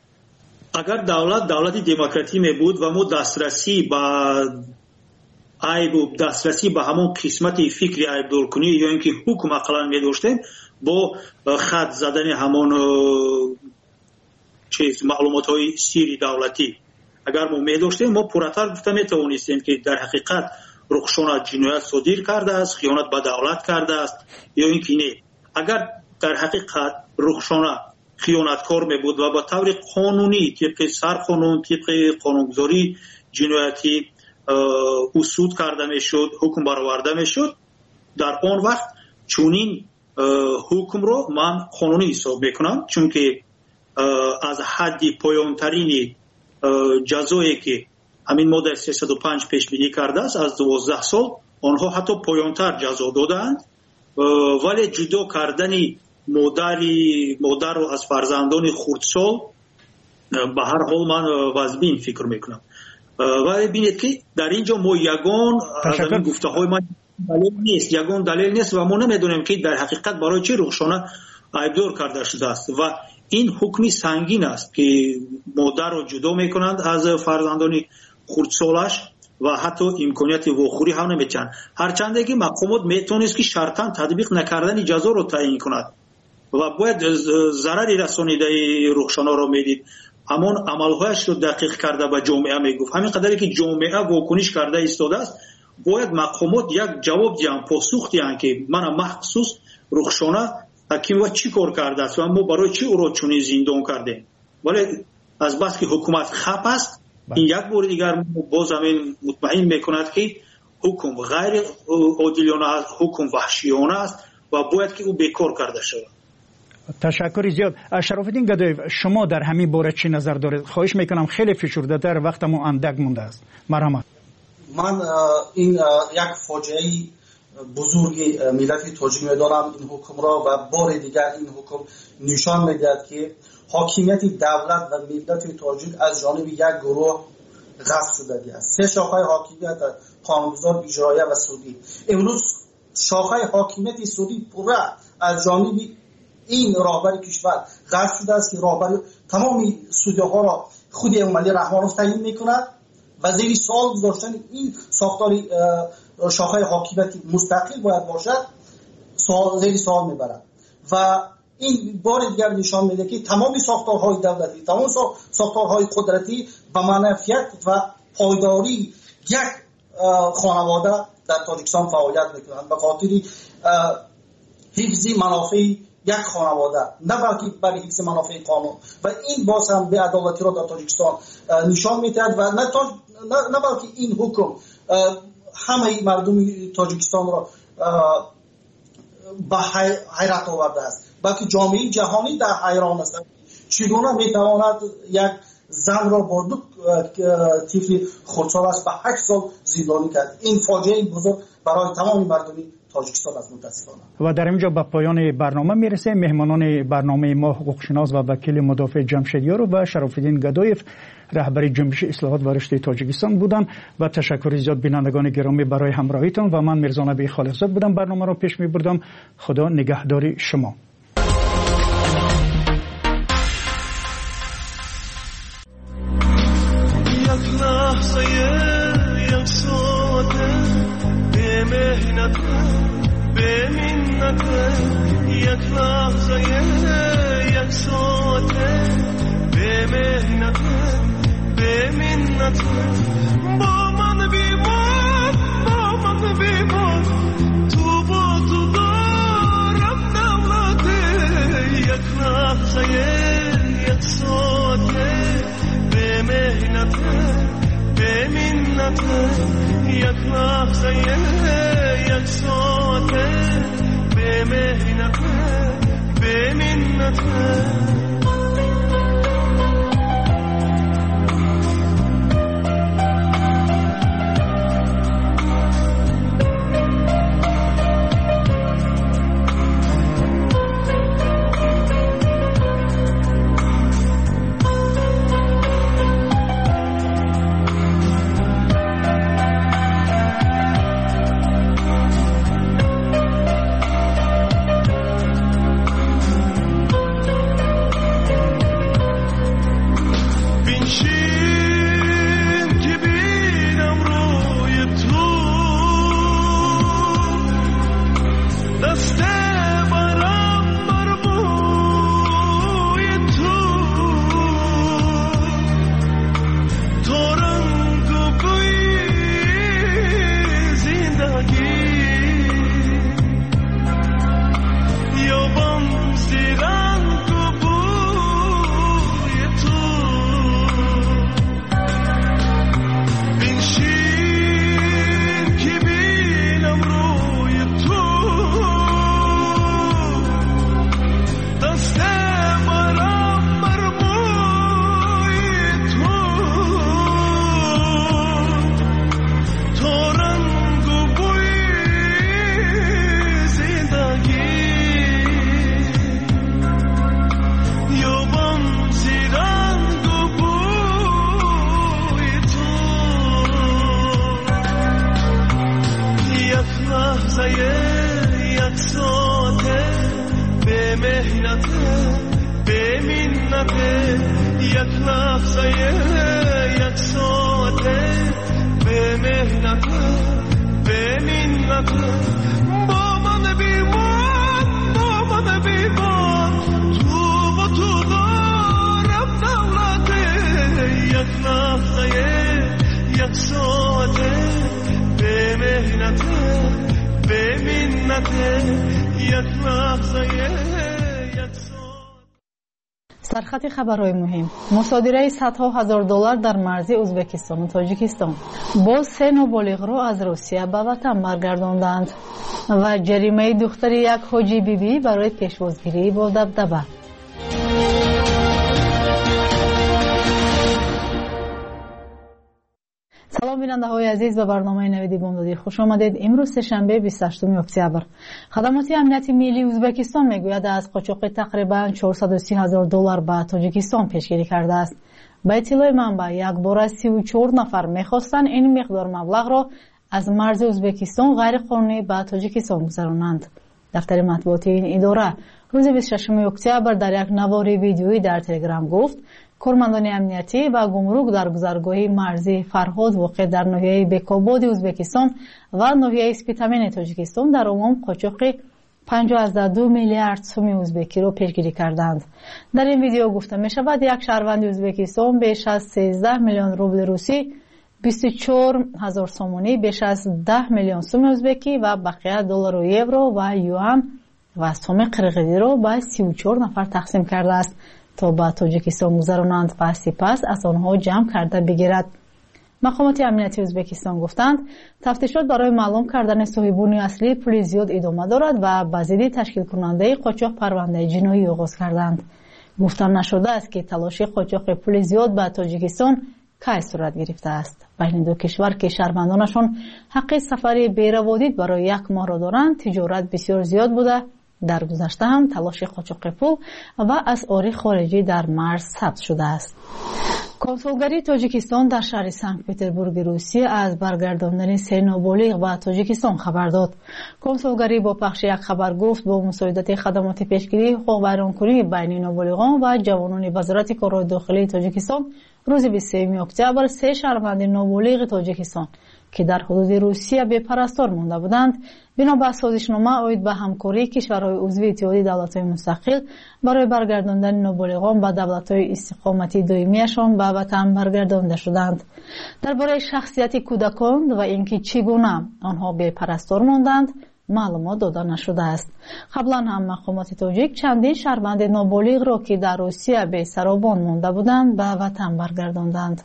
اگر دولت دولت دموکراتی می بود و ما دسترسی به عیب و دسترسی به همون قسمت فکری عیب دور کنی یا اینکه حکم اقلا می داشتیم با خط زدن همون چیز معلومات های سیری دولتی اگر ما می داشتیم ما پورتر گفته می توانستیم که در حقیقت رخشانه جنایت صادر کرده است، خیانت به دولت کرده است یا اینکه نه. اگر در حقیقت رخشانه خیانتکار می بود و با طور قانونی طبق سرقانون، طبق قانونگذاری جنایتی اصول کرده می شد، حکم برآورده می شد، در آن وقت چونین حکم رو من قانونی حساب میکنم، چون که از حد پایانترین جزایی که همین ماده سیصد و پنج پیش بینی کرده است از دوازده سال، آنها حتی پایانتر جزا دادند، ولی جدا کردن مادری مادر رو از فرزندان خردسال به هر حال من واجبین فکر میکنم. و ببینید که در اینجا ما یگان از این گفته های من دلیل نیست، یگان دلیل نیست و ما نمیدونیم که در حقیقت برای چه رخشانه айбдор карда шудааст ва ин ҳукми сангин аст ки модарро ҷудо мекунанд аз фарзандони хурдсолаш ва ҳатто имконияти вохӯрӣ ҳам намечанд. ҳарчанде ки мақомот метавонист ки шартан татбиқ накардани ҷазоро таъин кунад ва бояд зарари расонидаи рухшоноро медид, ҳамон амалҳояшро дақиқ карда ба ҷомеа мегуфт. ҳамин қадаре ки ҷомеа вокуниш карда истодааст, бояд мақомот як ҷавоб диҳанд, посух диҳанд ки мана махсус рухшона ҳакимова чӣ кор кардааст ва мо барои чӣ ӯро чунин зиндон кардем. вале аз бас ки ҳукумат хап аст, ин як бори дигар боз ҳамин мутмаин мекунад ки ҳукм ғайри одилона аст, ҳукм ваҳшиёна аст ва бояд ки ӯ бекор карда шавад. تشکر زیاد. شرافالدین گدایف، شما در همین باره چی نظر دارید؟ خواهش میکنم خیلی فشرده‌تر، وقتمون اندک مونده است. مرحمت. من این یک فاجعه بزرگی ملت تاجیک میدانم این حکم را و بار دیگر این حکم نشان میدهد که حاکمیت دولت و ملت تاجیک از جانب یک گروه غصب شده است. سه شاخه حاکمیت قانونگذار، اجرایی و سودی. امروز شاخه حاکمیت سودی پورا از جانب این راهبر کشور غصب شده است که راهبر تمام سودی ها را خود امامعلی رحمانوف تعیین میکند و زیر سوال گذاشتن این ساختار شاخه حاکمیت مستقل باید باشد سوال زیر سوال میبرد و این بار دیگر نشان میده که تمام ساختارهای دولتی، تمام ساختارهای قدرتی و منافعت و پایداری یک خانواده در تاجیکستان فعالیت میکنند به خاطر حفظ منافع یک خانواده، نه بلکه برای حفظ منافع قانون و این باز هم به عدالتی را در تاجیکستان نشان میدهد و نه, نه, نه بلکه این حکم همه مردم تاجیکستان را به حیرت آورده است، بلکه جامعه جهانی در حیران است چگونه میتواند یک زن را با دو طفل خردسال است به هشت سال زندانی کرد. این فاجعه بزرگ برای تمام مردم تاجیکستان است متاسفانه. و در اینجا به پایان برنامه میرسه. مهمانان برنامه ما حقوقشناس و وکیل مدافع جمشیدیارو و شرافالدین گدایف رهبر جنبش اصلاحات و رشد تاجیکستان بودند و تشکر زیاد بینندگان گرامی برای همراهیتان و من میرزا نبی خالقزاد بودم برنامه را پیش میبردم. خدا نگهدار شما. به منت یک لحظه یک ساعته به مهنت به منت با من بیمان با من بیمان تو با تو دارم دولته یک لحظه یک ساعته به مهنت به منت یک لحظه یک ساعته به مهنت به منت یک لحظه یک ساعته به مهنت به منت با من بیمان با من بیمان تو و تو دارم دولته یک لحظه یک ساعته به مهنت به منت یک لحظه سرخط خبرهای مهم. مصادره صدها هزار دلار در مرزی ازبکستان و تاجیکستان. باز سه نابالغ را از روسیه به وطن برگرداندند و جریمه دختر یک حاجی بیبی برای پیشوازگیری با دبدبه. سلام بیننده های عزیز به برنامه نویدی بامدادی خوش آمدید. امروز سه‌شنبه بیست و هشتم اکتبر. خدمات امنیتی ملی ازبکستان میگوید از قاچاق تقریبا چهارصد و سی هزار دلار به تاجیکستان پیشگیری کرده است. به اطلاع منبع یک بار از سی و چهار نفر میخواستند این مقدار مبلغ را از مرز ازبکستان غیر قانونی به تاجیکستان گذرانند. دفتر مطبوعاتی این اداره روز بیست و ششم اکتبر در یک نوار ویدیویی در تلگرام گفت کارمندان امنیتی و گمرک در گذرگاه مرزی فرهاد واقع در ناحیه بکاباد ازبکستان و ناحیه اسپیتامین تاجیکستان در عموم قاچاق پنجاه از دو میلیارد سوم ازبکی را پیشگیری کردند. در این ویدیو گفته می شود یک شهروند ازبکستان بیش از سیزده میلیون روبل روسی، بیست و چهار هزار سومونی، بیش از ده میلیون سوم ازبکی و بقیه دلار و یورو و یوان و سوم قرقیزی را به سی و چهار نفر تقسیم کرده است تا به تاجیکستان گذرانند و سپس از آنها جمع کرده بگیرد. مقامات امنیتی ازبکستان گفتند تفتیشات برای معلوم کردن صاحبان اصلی پول زیاد ادامه دارد و به ضد تشکیل کننده قاچاق پرونده جنایی آغاز کردند. گفتن نشده است که تلاش قاچاق پول زیاد به تاجیکستان کی صورت گرفته است. بین دو کشور که شهروندانشان حق سفر بی‌روادید برای یک ماه را دارند، تجارت بسیار زیاد بوده. در گذشته هم تلاش قاچاق پول و اسعار خارجی در مرز ثبت شده است. کنسولگری تاجیکستان در شهر سنت پترزبورگ روسیه از برگرداندن سه نابالغ به تاجیکستان خبر داد. کنسولگری با پخش یک خبر گفت با مساعدت خدمات پیشگیری حقوق بیانکنی بین نابالغان و جوانان وزارت کارهای داخلی تاجیکستان روز بیست و سوم اکتبر سه شهروند نابالغ تاجیکستان که در حدود روسیه به پرستار مانده بودند بنا به سازشنامه عاید به همکاری کشورهای عضو اتحادیه دولت‌های مستقل برای برگرداندن نابالغان به دولت‌های استقامتی دائمیشان به وطن برگردانده شدند. درباره شخصیت کودکان و اینکه چگونه آنها به پرستار ماندند معلومات داده نشده است. قبلا هم مقامات تاجیک چندین شهروند نابالغ را که در روسیه به سرابان مانده بودند به وطن برگرداندند.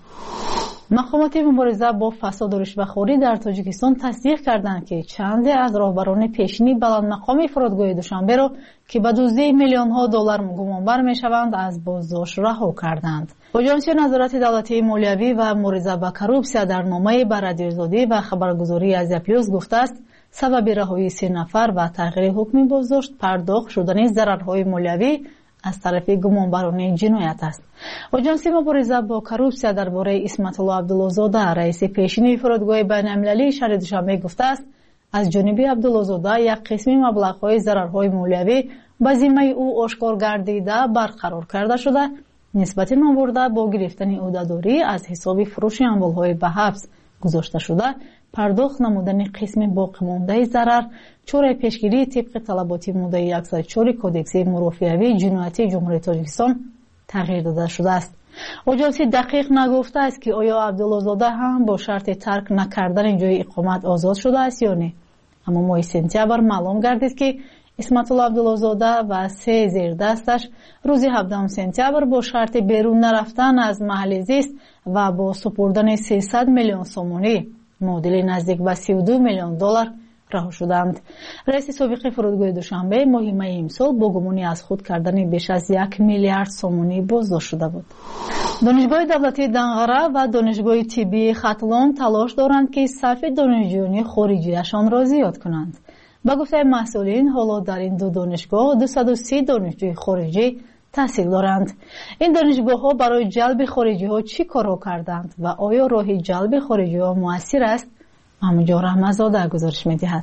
مقامات مبارزه با فساد و رشوه‌خوری در تاجیکستان تصدیق کردند که چند از راهبران پیشینی بلند مقام فرودگاه دوشنبه را که به دزدی میلیون ها دلار گمانبر میشوند از بازداشت رها کردند. آژانس نظارت دولتی مالیوی و مبارزه با کورپسیا در نامه به رادیوزادی و خبرگزاری ازیا پلاس گفته است سبب رهایی سه نفر و تغییر حکم بازداشت پرداخت شدن ضررهای مالیوی از طرف گمانبران جنایت است. آژانس مبارزه با کورپسیا درباره اسمت الله عبدالله‌زاده رئیس پیشین فرودگاه بین‌المللی شهر دوشنبه گفته است از جانب عبدالله‌زاده یک قسم مبلغ‌های ضررهای مالیوی به ذمه او آشکار گردیده برقرار کرده شده نسبت نامبرده با گرفتن عهده‌داری از حساب فروش اموال‌های به حبس گذاشته شده پرداخت نمودن قسم باقی مانده ضرر چاره پیشگیری طبق طلبات ماده صد و چهار کودکس مرافعاتی جنایتی جمهوری تاجیکستان تغییر داده شده است. آژانس دقیق نگفته است که آیا عبدالله‌زاده هم با شرط ترک نکردن جای اقامت آزاد شده است یا نه. اما ماه سپتامبر معلوم گردید که اسمت الله عبدالله‌زاده و سه زیر دستش روز هفدهم سپتامبر با شرط بیرون نرفتن از محل زیست و با سپردن سیصد میلیون سومونی معادل نزدیک به سی و دو میلیون دلار رها شدند. رئیس سابق فرودگاه دوشنبه ماه می امسال با گمانی از خود کردن بیش از یک میلیارد سومونی بازداشت شده بود. دانشگاه دولتی دنغره و دانشگاه طبی خطلون تلاش دارند که صف دانشجویان خارجیشان را زیاد کنند. با گفته مسئولین حالا در این دو دانشگاه دویست و سی دانشجوی خارجی تحصیل دارند. این دانشگاه ها برای جلب خارجی ها چی کار کردند و آیا راه جلب خارجی ها مؤثر است؟ همونجا رحمتزاده گزارش می‌دهد.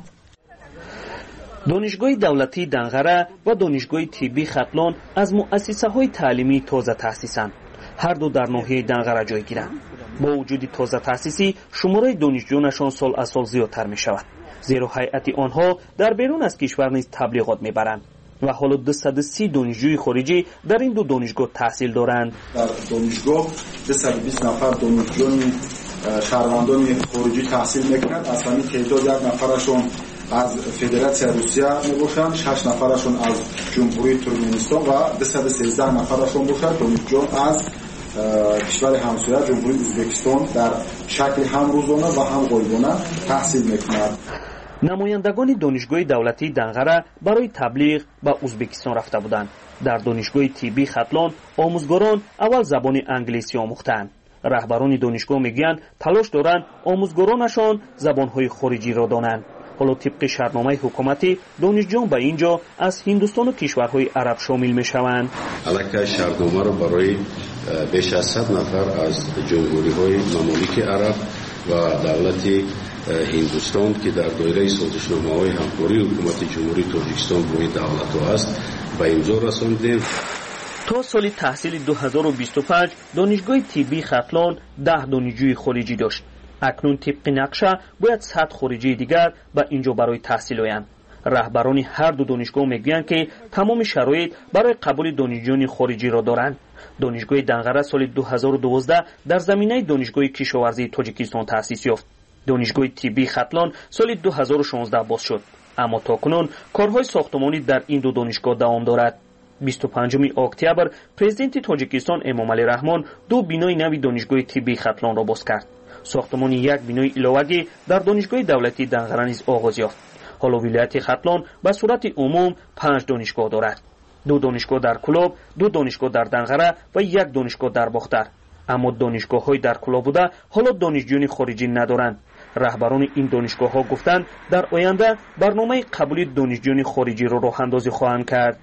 دانشگاه دولتی دنغره و دانشگاه طبی خطلون از مؤسسه‌های تعلیمی تازه تأسیسند. هر دو در ناحیه دنقره جای گیرند. با وجود تازه تأسیسی شماره دانشجویانشان سال از سال زیادتر می شود، زیرا هیئت آنها در بیرون از کشور نیز تبلیغات می برند و حالا دویست و سی دانشجوی خارجی در این دو دانشگاه تحصیل دارند. در دانشگاه دویست و بیست نفر دانشجوی شهروندان خارجی تحصیل میکنند. از همین تعداد یک نفرشون از فدراسیون روسیه میباشند، شش نفرشون از جمهوری ترکمنستان و دویست و سیزده نفرشون باشند دانشجویان از کشور همسایه جمهوری ازبکستان در شکل هم روزانه و هم غایبانه تحصیل میکنند. نمایندگان دانشگاه دولتی دنقره برای تبلیغ به ازبکستان رفته بودند. در دانشگاه طبی ختلان آموزگاران اول زبان انگلیسی آموختند. رهبران دانشگاه میگویند تلاش دارند آموزگارانشان زبانهای خارجی را دانند. حالا طبق شرطنامه حکومتی دانشجویان به اینجا از هندوستان و کشورهای عرب شامل میشوند. البته شرطنامه را برای بیش از صد نفر از جمهوری‌های ممالک عرب و دولت هندوستان که در دایره سازشنامه‌های همکاری حکومت جمهوری تاجیکستان با این دولت‌ها است به امضا رساندیم. تا سال تحصیل دو هزار و بیست و پنج دانشگاه طبی ختلان ده دانشجوی خارجی داشت. اکنون طبق نقشه باید صد خارجی دیگر به اینجا برای تحصیل آیند. رهبران هر دو دانشگاه میگویند که تمام شرایط برای قبول دانشجویان خارجی را دارند. دانشگاه دنقره سال دو هزار و دوازده در زمینه دانشگاه کشاورزی تاجیکستان تأسیس یافت. دانشگاه طبی ختلان سال دو هزار و شانزده باز شد، اما تاکنون کارهای ساختمانی در این دو دانشگاه دوام دارد. بیست و پنجم اکتبر پرزیدنت تاجیکستان امامعلی رحمان دو بینای نوی دانشگاه طبی ختلان را باز کرد. ساختمان یک بینای علاوه‌ای در دانشگاه دولتی دنقره نیز آغاز یافت. حالا ولایت ختلان به صورت عموم پنج دانشگاه دارد. دو دانشگاه در کلاب، دو دانشگاه در دنقره و یک دانشگاه در باختر. اما دانشگاه‌های در کلاب بوده حالا دانشجویان خارجی ندارند. رهبران این دانشگاه‌ها گفتند در آینده برنامه قبول دانشجویان خارجی را راه اندازی خواهند کرد.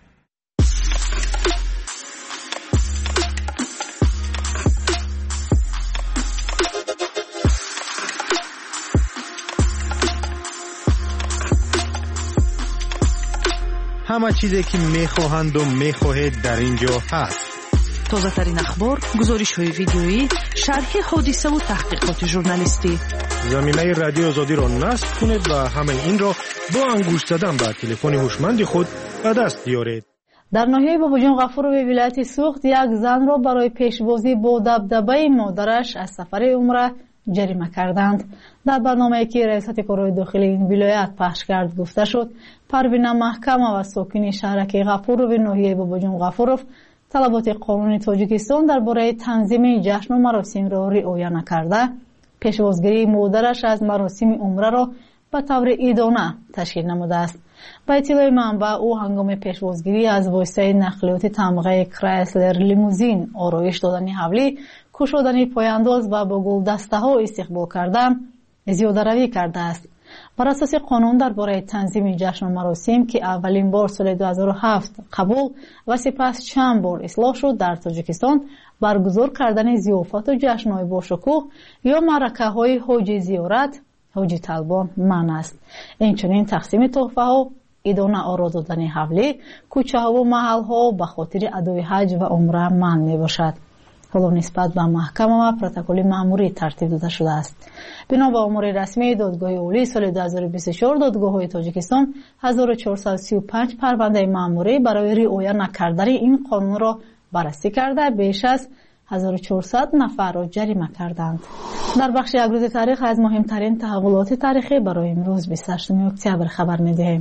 همه چیزی که میخواهند و میخواهید در اینجا هست. تازه ترین اخبار، گزارش های ویدیویی، شرح حادثه و تحقیقات ژورنالیستی. زمینه رادیو آزادی را نصب کنید و همین این را با انگشت زدن به تلفن هوشمند خود به دست بیارید. در ناحیه باباجان غفور و ولایت سوخت یک زن را برای پیشبازی با دبدبه مادرش از سفر عمره جریمه کردند. در برنامه‌ای که ریاست کارهای داخلی این ولایت پخش کرد گفته شد پروین محکمه و ساکن شهرک غفور و ناحیه باباجان غفورов طلبات قانونی تاجیکستان درباره تنظیم جشن و مراسم را رعایت نکرده پیشبازگیری مادرش از مراسم عمره را به طور ایدانه تشکیل نموده است. با اطلاع منبع او هنگام پیشبازگیری از واسطه نقلیات تمغه کرایسلر لیموزین آرایش دادن حولی کشودن پایانداز و با گلدسته ها استقبال کردن زیاده روی کرده است. بر اساس قانون درباره تنظیم جشن و مراسم که اولین بار سال دو هزار و هفت قبول و سپس چند بار اصلاح شد در تاجیکستان برگزار کردن ضیافت و جشن‌های باشکوه یا معرکه‌های حج زیارت حج طلبان منع است. اینچنین تقسیم تحفه‌ها، ایدانه آرا دادن حوله، کوچه‌ها و محل‌ها به خاطر ادای حج و عمره منع میباشد. حالا نسبت به محکمه و پروتکل مأموری ترتیب داده شده است. بنا به امور رسمی دادگاه اولی سال دو هزار و بیست و چهار دادگاه‌های تاجیکستان هزار و چهارصد و سی و پنج پرونده مأموری برای رعایت نکردن این قانون را بررسی کرده بیش از هزار و چهارصد نفر را جریمه کردند. در بخش یک روز تاریخ از مهمترین تحولات تاریخی برای امروز بیست و هشتم اکتبر خبر می‌دهیم.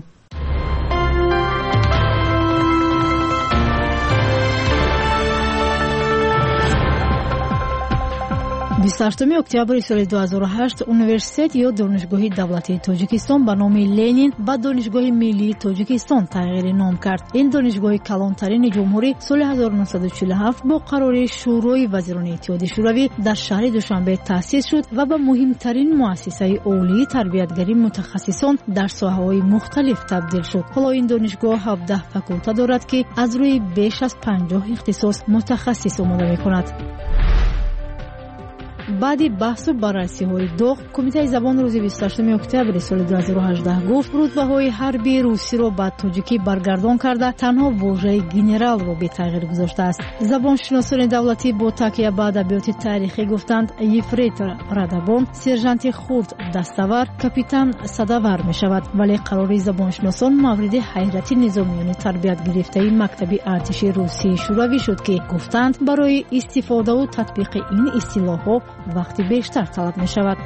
بیست و هشتم اکتبر سال دو هزار و هشت اونیورسیته یا دانشگاه دولتی تاجیکستان به نام لنین به دانشگاه ملی تاجیکستان تغییر نام کرد. این دانشگاه کلانترین جمهوری سال هزار و نهصد و چهل و هفت با قرار شورای وزیران اتحاد شوروی در شهر دوشنبه تأسیس شد و به مهمترین مؤسسه عالی تربیتگری متخصصان در ساحه‌های مختلف تبدیل شد. حالا این دانشگاه هفده فاکولته دارد که از روی بیش از پنجاه اختصاص متخصص آماده می‌کند. بعد بحث و بررسی‌های داغ کمیته زبان روز بیست و هشتم اکتبر سال دو هزار و هجده گفت رتبه‌های حربی روسی را به تاجیکی برگردان کرده تنها واژه گنرال را به تغییر گذاشته است. زبانشناسان دولتی با تکیه به ادبیات تاریخی گفتند یفریتور ردبان سرژانت خرد دستاور کاپیتان صداور می شود، ولی قرار زبانشناسان مورد حیرت نظامیان تربیت گرفته مکتب ارتش روسی شوروی شد که گفتند برای استفاده و تطبیق این اصطلاح‌ها وقتی بیشتر طلب می شود.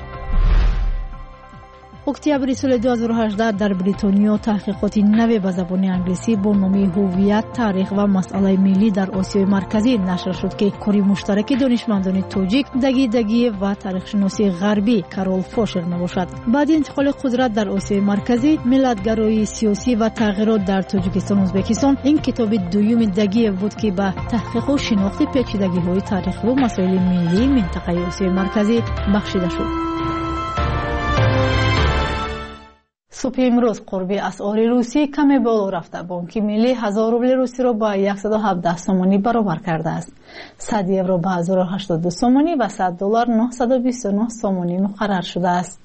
اکتبر سال دو هزار و هجده در بریتانیا تحقیقات نوی به زبان انگلیسی با نام هویت، تاریخ و مسئله ملی در آسیای مرکزی نشر شد که کاری مشترک دانشمندان تاجیک دگی دگی و تاریخشناسی غربی کارول فوشر نباشد. بعد انتقال قدرت در آسیای مرکزی، ملت‌گرایی سیاسی و تغییرات در تاجیکستان و ازبکستان، این کتاب دوم دگی بود که به تحقیق و شناخت پیچیدگی‌های تاریخی و مسائل ملی منطقه آسیای مرکزی بخشیده شد. صبح امروز قربی اسعار روسی کمی بالا رفته. بانک ملی هزار روبل روسی را با صد و هفده سومانی برابر کرده است. صد یورو به هزار و هشتاد و دو سومانی و صد دلار نهصد و بیست و نه سومانی مقرر شده است.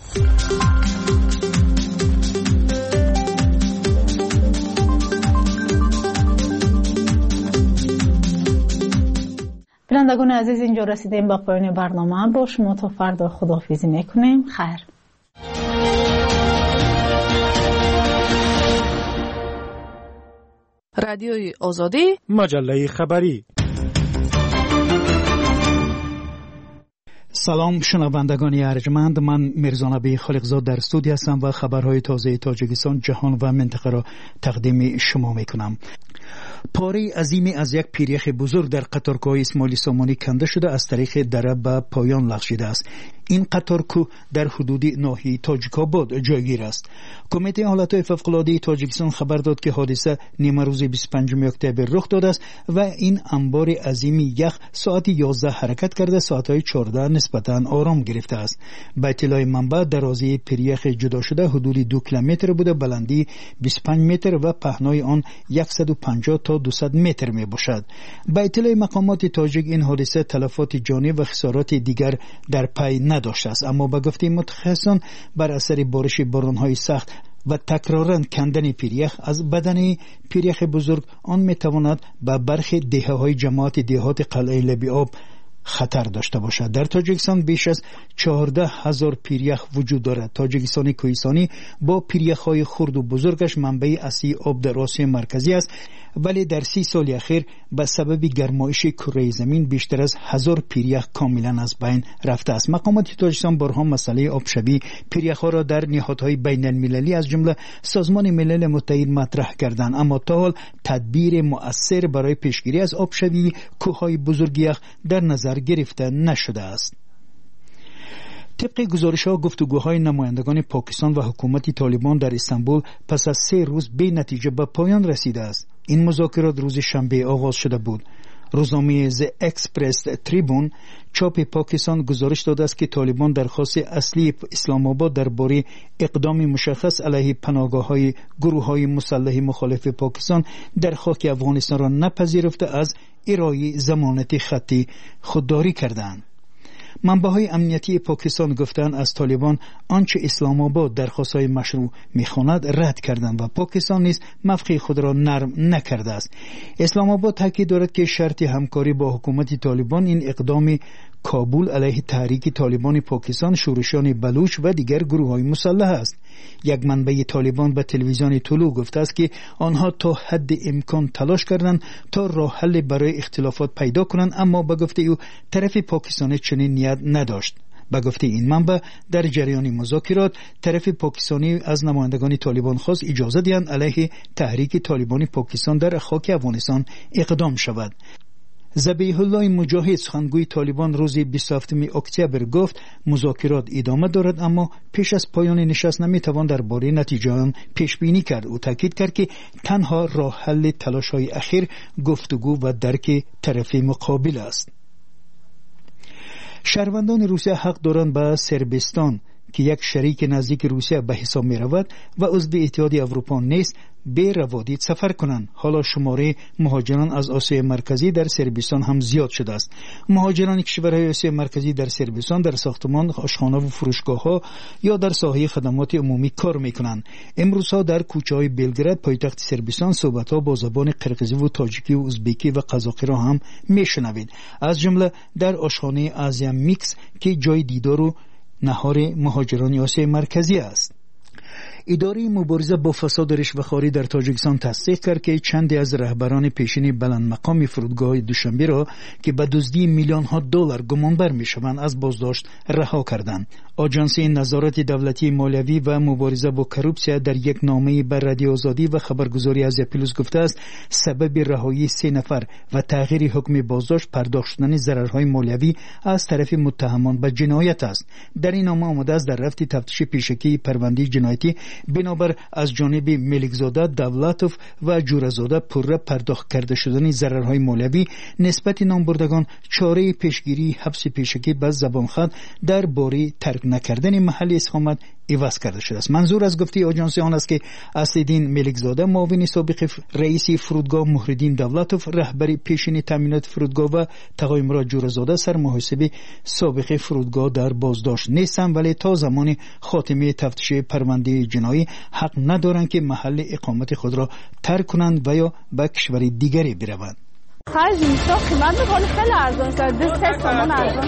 بینندگان عزیز، اینجا رسیدیم به پایان برنامه. با شما تا فردا خداحافظی میکنیم. خیر. رادیوی آزادی، مجله خبری. سلام شنوندگان ارجمند، من میرزانبی خالقزاد در استودیو هستم و خبرهای تازه تاجیکستان، جهان و منطقه را تقدیم شما میکنم. پاره عظیمی از یک پیریخ بزرگ در قطارکوهای اسماعیل سامانی کنده شده از طریق دره به پایان لغزیده است. این قطارکو در حدود ناحیه تاجیک‌آباد جایگیر است. کمیته حالتهای فوق‌العاده تاجیکستان خبر داد که حادثه نیمه روز بیست و پنجم اکتبر رخ داده است و این انبار عظیمی یخ ساعت یازده حرکت کرده، ساعت‌های چهارده نسبتاً آرام گرفته است. به اطلاع منبع درازی پیریخ جدا شده حدود دو کیلومتر بوده، بلندی بیست و پنج متر و پهنای آن صد و پنجاه تا دویست متر می باشد. به اطلاع مقامات تاجیک این حادثه تلفات جانی و خسارات دیگر در پی نداشته است، اما به گفته متخصصان بر اثر بارش باران‌های سخت و تکرارن کندن پیریخ از بدن پیریخ بزرگ آن می تواند به برخی دهه‌های جماعت دهات قلعه لبی آب خطر داشته باشد. در تاجیکستان بیش از چهارده هزار پیریخ وجود دارد. تاجیکستان کوهستانی با پیریخ‌های خرد و بزرگش منبع اصلی آب در آسیای مرکزی است، ولی در سی سال اخیر به سبب گرمایش کره زمین بیشتر از هزار پیریخ کاملا از بین رفته است. مقامات تاجیکستان بارها مسئله آبشوی پیریخ‌ها را در نهادهای بین المللی از جمله سازمان ملل متحد مطرح کردند، اما تا حال تدبیر مؤثر برای پیشگیری از آبشوی کوههای بزرگ یخ در نظر گرفته نشده است. طبق گزارش‌ها گفتگوهای نمایندگان پاکستان و حکومت طالبان در استانبول پس از سه روز به نتیجه به پایان رسیده است. این مذاکرات روز شنبه آغاز شده بود. روزنامه ز اکسپرس تریبون چاپ پاکستان گزارش داده است که طالبان درخواست اصلی اسلام آباد درباره اقدام مشخص علیه پناهگاه‌های گروه‌های مسلح مخالف پاکستان در خاک افغانستان را نپذیرفته از ارائه ضمانت خطی خودداری کردند. منبع‌های امنیتی پاکستان گفتند از طالبان آنچه اسلام آباد درخواست‌های مشروع می‌خواند رد کردند و پاکستان نیز موقع خود را نرم نکرده است. اسلام آباد تاکید دارد که شرط همکاری با حکومت طالبان این اقدام کابل علیه تحریک طالبان پاکستان، شورشیان بلوچ و دیگر گروه‌های مسلح است. یک منبع طالبان به تلویزیون طلوع گفته است که آنها تا حد امکان تلاش کردند تا راه حل برای اختلافات پیدا کنند، اما به گفته او طرف پاکستانی چنین نیت نداشت. به گفته این منبع در جریان مذاکرات طرف پاکستانی از نمایندگان طالبان خواست اجازه دهند علیه تحریک طالبان پاکستان در خاک افغانستان اقدام شود. ذبیح الله مجاهد سخنگوی طالبان روز بیست و هفتم اکتبر گفت مذاکرات ادامه دارد، اما پیش از پایان نشست نمیتوان درباره نتیجه آن پیش بینی کرد. او تاکید کرد که تنها راه حل تلاش‌های اخیر گفتگو و درک طرف مقابل است. شهروندان روسیه حق دارند به صربستان که یک شریک نزدیک روسیه به حساب می رود و عضو اتحادیه اروپا نیست به روادید سفر کنند. حالا شماره مهاجران از آسیای مرکزی در صربستان هم زیاد شده است. مهاجران کشورهای آسیای مرکزی در صربستان در ساختمان، آشخانه و فروشگاه‌ها یا در ساحه خدمات عمومی کار می‌کنند. امروزها در کوچه‌های بلگراد پایتخت صربستان صحبت‌ها با زبان قرقیزی و تاجیکی و ازبکی و قزاقی را هم می‌شنوید، از جمله در آشخانه آزیا میکس که جای دیدار و نهار مهاجران آسیای مرکزی است. اداره مبارزه با فساد و رشوه‌خواری در تاجیکستان تصدیق کرد که چندی از رهبران پیشین بلند مقام فرودگاه دوشنبه را که به دزدی میلیون ها دلار گمانبر میشوند از بازداشت رها کردند. آژانس نظارت دولتی مالیوی و مبارزه با کروپسیا در یک نامه بر رادیو آزادی و خبرگزاری از پلوس گفته است سبب رهایی سه نفر و تغییر حکم بازداشت پرداخت شدن ضررهای مالیوی از طرف متهمان به جنایت است. در این نامه آمده است در رفت تفتیش پیشکی پرونده جنایتی بنابر از جانب ملکزاده، دولتوف و جورزاده پرره پرداخت کرده شدن ضررهای مالیوی نسبت نامبردگان چاره پیشگیری حبس پیشکی به زبانخواه در باره ترک نکردن محل اقامت عوض کرده شده است. منظور از گفته آژانس آن است که اسدالدین ملکزاده معاون سابق رئیس فرودگاه مهرالدین دولتوف رهبر پیشین تامینات فرودگاه و تقای مراد جورزاده سرمحاسب سابق فرودگاه در بازداشت نیستند، ولی تا زمان خاتمه تفتیش پرونده جنایی حق ندارند که محل اقامت خود را ترک کنند و یا به کشور دیگری بروند. خرج میشه قیمت میکنه خیلی ارزان شد. دست سامان ارزان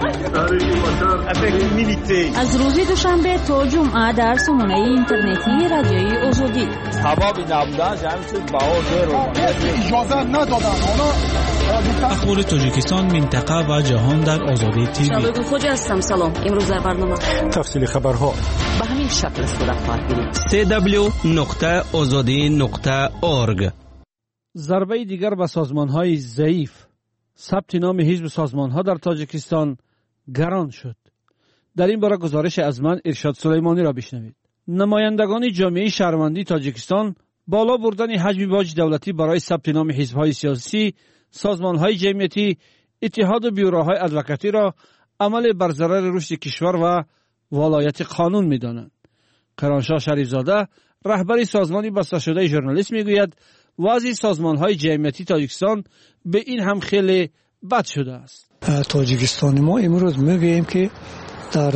شد. از روز دوشنبه تا جمعه در سامانه اینترنتی رادیوی آزادی حبابی نبودن جمعیت باور رو اجازه ندادن. اخبار تاجیکستان، منطقه و جهان در آزادی تیوی. شباب خوش هستم. سلام. امروز در برنامه تفصیل خبرها به همین شکل صورت خواهد گرفت. سی دبلیو نقطه آزادی نقطه اورگ. ضربه دیگر به سازمان‌های ضعیف. ثبت نام حزب سازمان‌ها در تاجیکستان گران شد. در این باره گزارش از من ارشاد سلیمانی را بشنوید. نمایندگان جامعه شهروندی تاجیکستان بالا بردن حجم باج دولتی برای ثبت نام حزب‌های سیاسی، سازمان‌های جمعیتی، اتحاد و بیوروهای ادوکاتی را عمل بر ضرر رشد کشور و ولایت قانون می‌دانند. قرانشاه شریفزاده رهبر سازمانی بسته شده ژورنالیست میگوید وضع سازمان‌های جمعیتی تاجیکستان به این هم خیلی بد شده است. تاجیکستان ما امروز میگوییم که در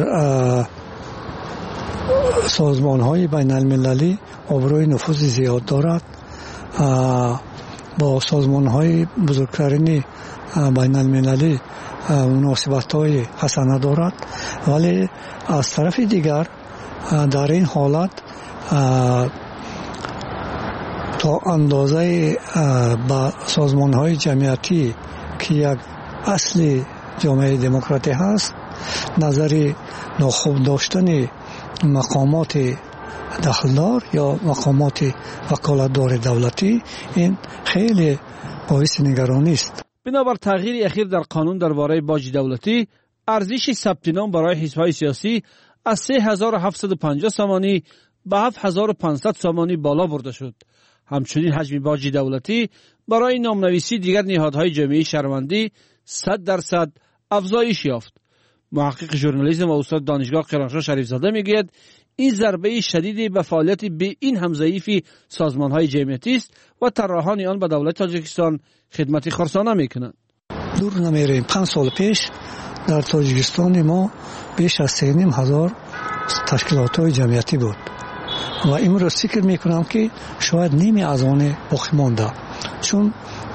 سازمان‌های بین المللی آبروی نفوذ زیاد دارد، با سازمان‌های بزرگترین بین المللی مناسبت‌های حسنه دارد، ولی از طرف دیگر در این حالت تا اندازه با سازمان‌های جمعیتی که یک اصل جامعه دموکراتی هست، نظر ناخوب داشتن مقامات دخلدار یا مقامات وکالتدار دولتی، این خیلی باعث نگرانی است. بنابر تغییر اخیر در قانون درباره باج دولتی، ارزش ثبت نام برای حزب‌های سیاسی از سه هزار و هفتصد و پنجاه سامانی به هفت هزار و پانصد سامانی بالا برده شد. همچنین حجم باج دولتی برای نامنویسی دیگر نهادهای جامعه شهروندی صد درصد افزایش یافت. محقق ژورنالیسم و استاد دانشگاه قرانشاه شریفزاده میگوید این ضربه شدید به فعالیت به این هم ضعیفی سازمان‌های جمعیتی است و طراحان آن به دولت تاجیکستان خدمت خرسانه میکنند. دور نمیریم، پنج سال پیش در تاجیکستان ما بیش از سه و نیم هزار تشکیلات‌های جمعیتی بود و امروز فکر میکنم که شاید نیمی از آن باقی مانده، چون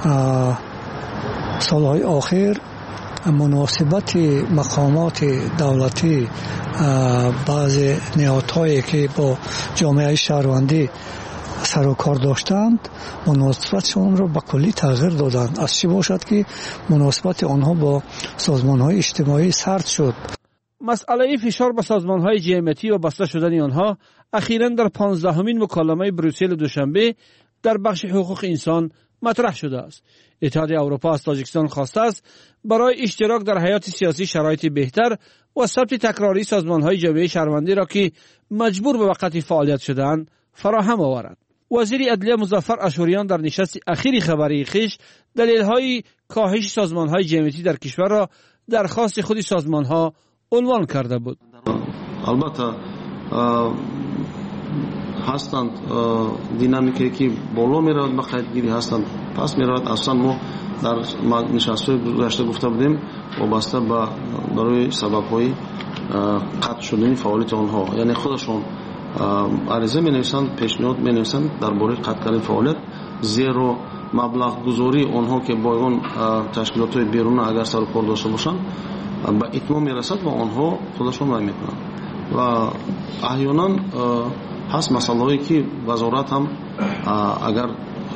سالهای آخر مناسبت مقامات دولتی بعض نهادهایی که با جامعه شهروندی سر و کار داشتند مناسبتشون رو به کلی تغییر دادند. از چی باشد که مناسبت آنها با سازمان‌های اجتماعی سرد شد. مسئله فشار به سازمان‌های جمعیتی و بسته شدن آنها اخیراً در پانزدهمین مکالمه بروسل دوشنبه در بخش حقوق انسان مطرح شده است. اتحاد اروپا از تاجیکستان خواسته است برای اشتراک در حیات سیاسی شرایط بهتر و ثبت تکراری سازمان‌های جامعه شهروندی را که مجبور به وقتی فعالیت شده‌اند فراهم آورد. وزیر عدلیه مظفر اشوریان در نشست اخیری خبری خویش دلیل‌های کاهش سازمان‌های جمعیتی در کشور را درخواست خود سازمان‌ها عنوان کرده بود. البته ҳастанд динамикае ки боло меравад ба қайдгирӣ ҳастанд паст меравад. асосан мо дар нишастҳои гузашта гуфта будем вобаста ба барои сабабҳои қатъ шудани фаъолияти онҳо, яъне худашон ариза менависанд, пешниҳод менависанд дар бораи қатъ кардани фаъолият, зеро маблағгузории онҳо ки бо он ташкилотҳои беруна агар сару кор дошта бошанд ба итмом мерасад ва онҳо худашон вай мекунанд. ва аҳёнан ҳаст масъалаҳое ки вазорат ҳам агар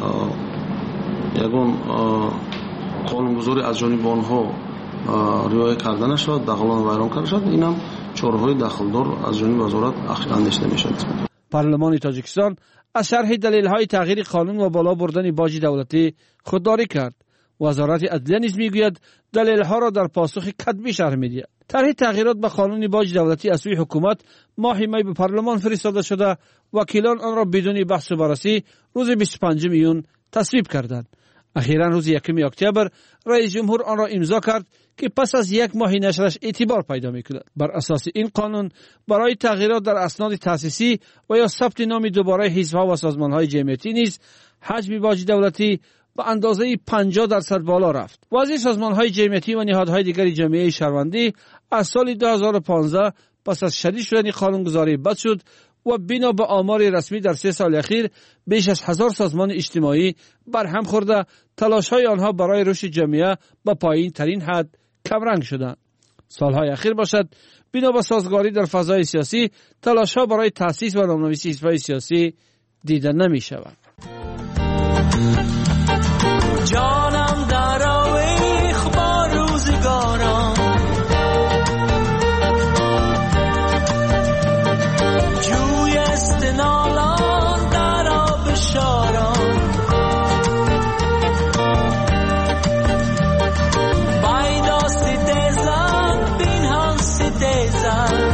ягон қонунгузорӣ аз ҷониби онҳо риоя карда нашавад, дағалон вайрон карда шавад, ин ҳам чораҳои дахлдор аз ҷониби вазорат андешида мешавад. پارلمان تاجیکستان از شرح دلیل‌های تغییر قانون و بالا بردن باج دولتی خودداری کرد. وزارت عدلیه نیز میگوید دلیل‌ها را در پاسخ کتبی شرح می‌دهد. طرح تغییرات به قانون باج دولتی از سوی حکومت ماه می به پارلمان فرستاده شده، وکیلان آن را بدون بحث و بررسی روز بیست و پنجم ایون تصویب کردند. اخیراً روز یکم اکتبر رئیس جمهور آن را امضا کرد که پس از یک ماه نشرش اعتبار پیدا می‌کند. بر اساس این قانون برای تغییرات در اسناد تأسیسی و یا ثبت نام دوباره حزب‌ها و سازمان‌های جمعیتی نیز حجم باج دولتی به اندازه پنجاه درصد بالا رفت. وضع سازمان‌های جمعیتی و نهادهای دیگر جامعه شهروندی از سال دو هزار و پانزده پس از شدید شدن قانونگذاری بد شد و بنا به آمار رسمی در سه سال اخیر بیش از هزار سازمان اجتماعی برهم خورده، تلاش‌های آنها برای رشد جامعه به پایین ترین حد کمرنگ شدند. سالهای اخیر باشد بنا به سازگاری در فضای سیاسی تلاش‌ها برای تأسیس و نام‌نویسی حزب‌های سیاسی دیده نمی‌شود. جانم در آویخ با روزگاران، جوی استنالان در آب شاران، بایدا ستیزن بینهان ستیزن،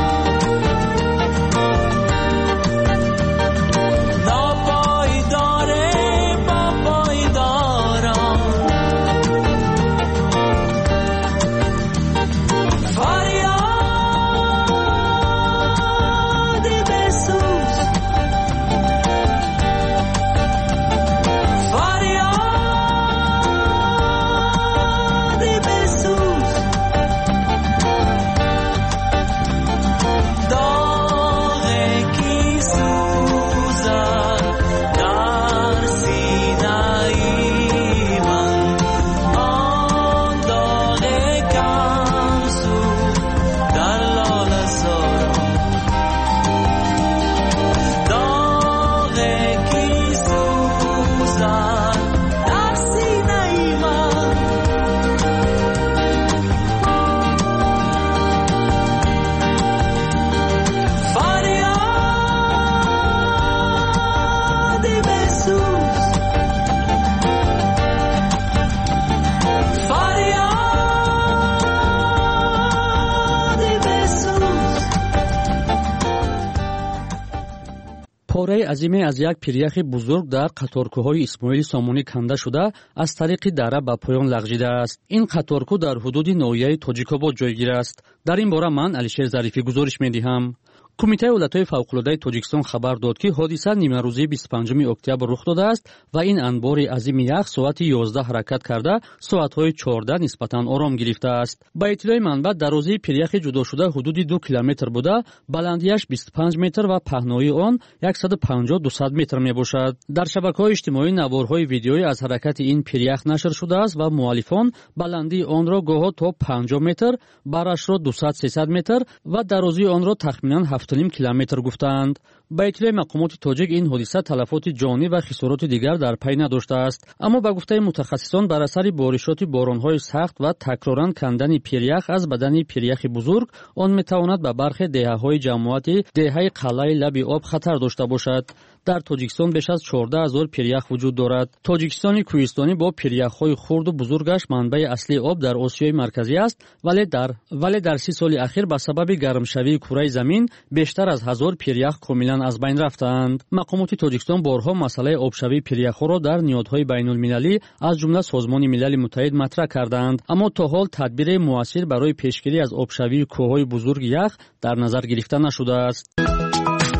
پاره عظیمی از یک پیریخ بزرگ در قطارکوهای اسماعیل سامونی کنده شده از طریق دره به پایان لغزیده است. این قطارکو در حدود ناحیه تاجیک‌آباد جایگیر است. در این باره من علیشیر ظریفی گزارش می‌دهم. کمیته ایالت‌های فوق‌العاده تاجیکستان خبر داد که حادثه نیمه روزی بیست و پنجم اکتبر رخ داده است و این انبار عظیم یخ ساعت یازده حرکت کرده ساعت‌های چهارده نسبتاً آرام گرفته است. با اطلاع منبع درازی پیریخ جدا شده حدود دو کیلومتر بوده، بلندیش بیست و پنج متر و پهنایی آن صد و پنجاه تا دویست متر میباشد. در شبکه‌های اجتماعی نوارهای ویدیویی از حرکت این پیریخ نشر شده است و مؤلفان بلندی آن را گاهی تا پنجاه متر، برش را دویست سیصد متر و درازی آن را تخمیناً هفت و نیم کیلومتر گفتند. با اطلاع مقامات تاجیک این حادثه تلفات جانی و خسارات دیگر در پی نداشته است، اما با گفته متخصصان بر اثر بارشات باران‌های سخت و تکراراً کندن پیریخ از بدن پیریخ بزرگ آن میتواند به برخی دهه‌های جماعتی دهه قلعه لب آب خطر داشته باشد. در تاجیکستان بیش از چهارده هزار پیریخ وجود دارد. تاجیکستان کوهستانی با پیریخ‌های خرد و بزرگش منبع اصلی آب در آسیای مرکزی است، ولی در ولی در سی سال اخیر به سبب گرمشوی کره زمین بیشتر از هزار پیریخ کاملا از بین رفتند. مقامات تاجیکستان بارها مسئله آبشوی پیریخ‌ها را در نهادهای بین‌المللی از جمله سازمان ملل متحد مطرح کردند، اما تا حال تدبیر موثر برای پیشگیری از آبشوی کوههای بزرگ یخ در نظر گرفته نشده است.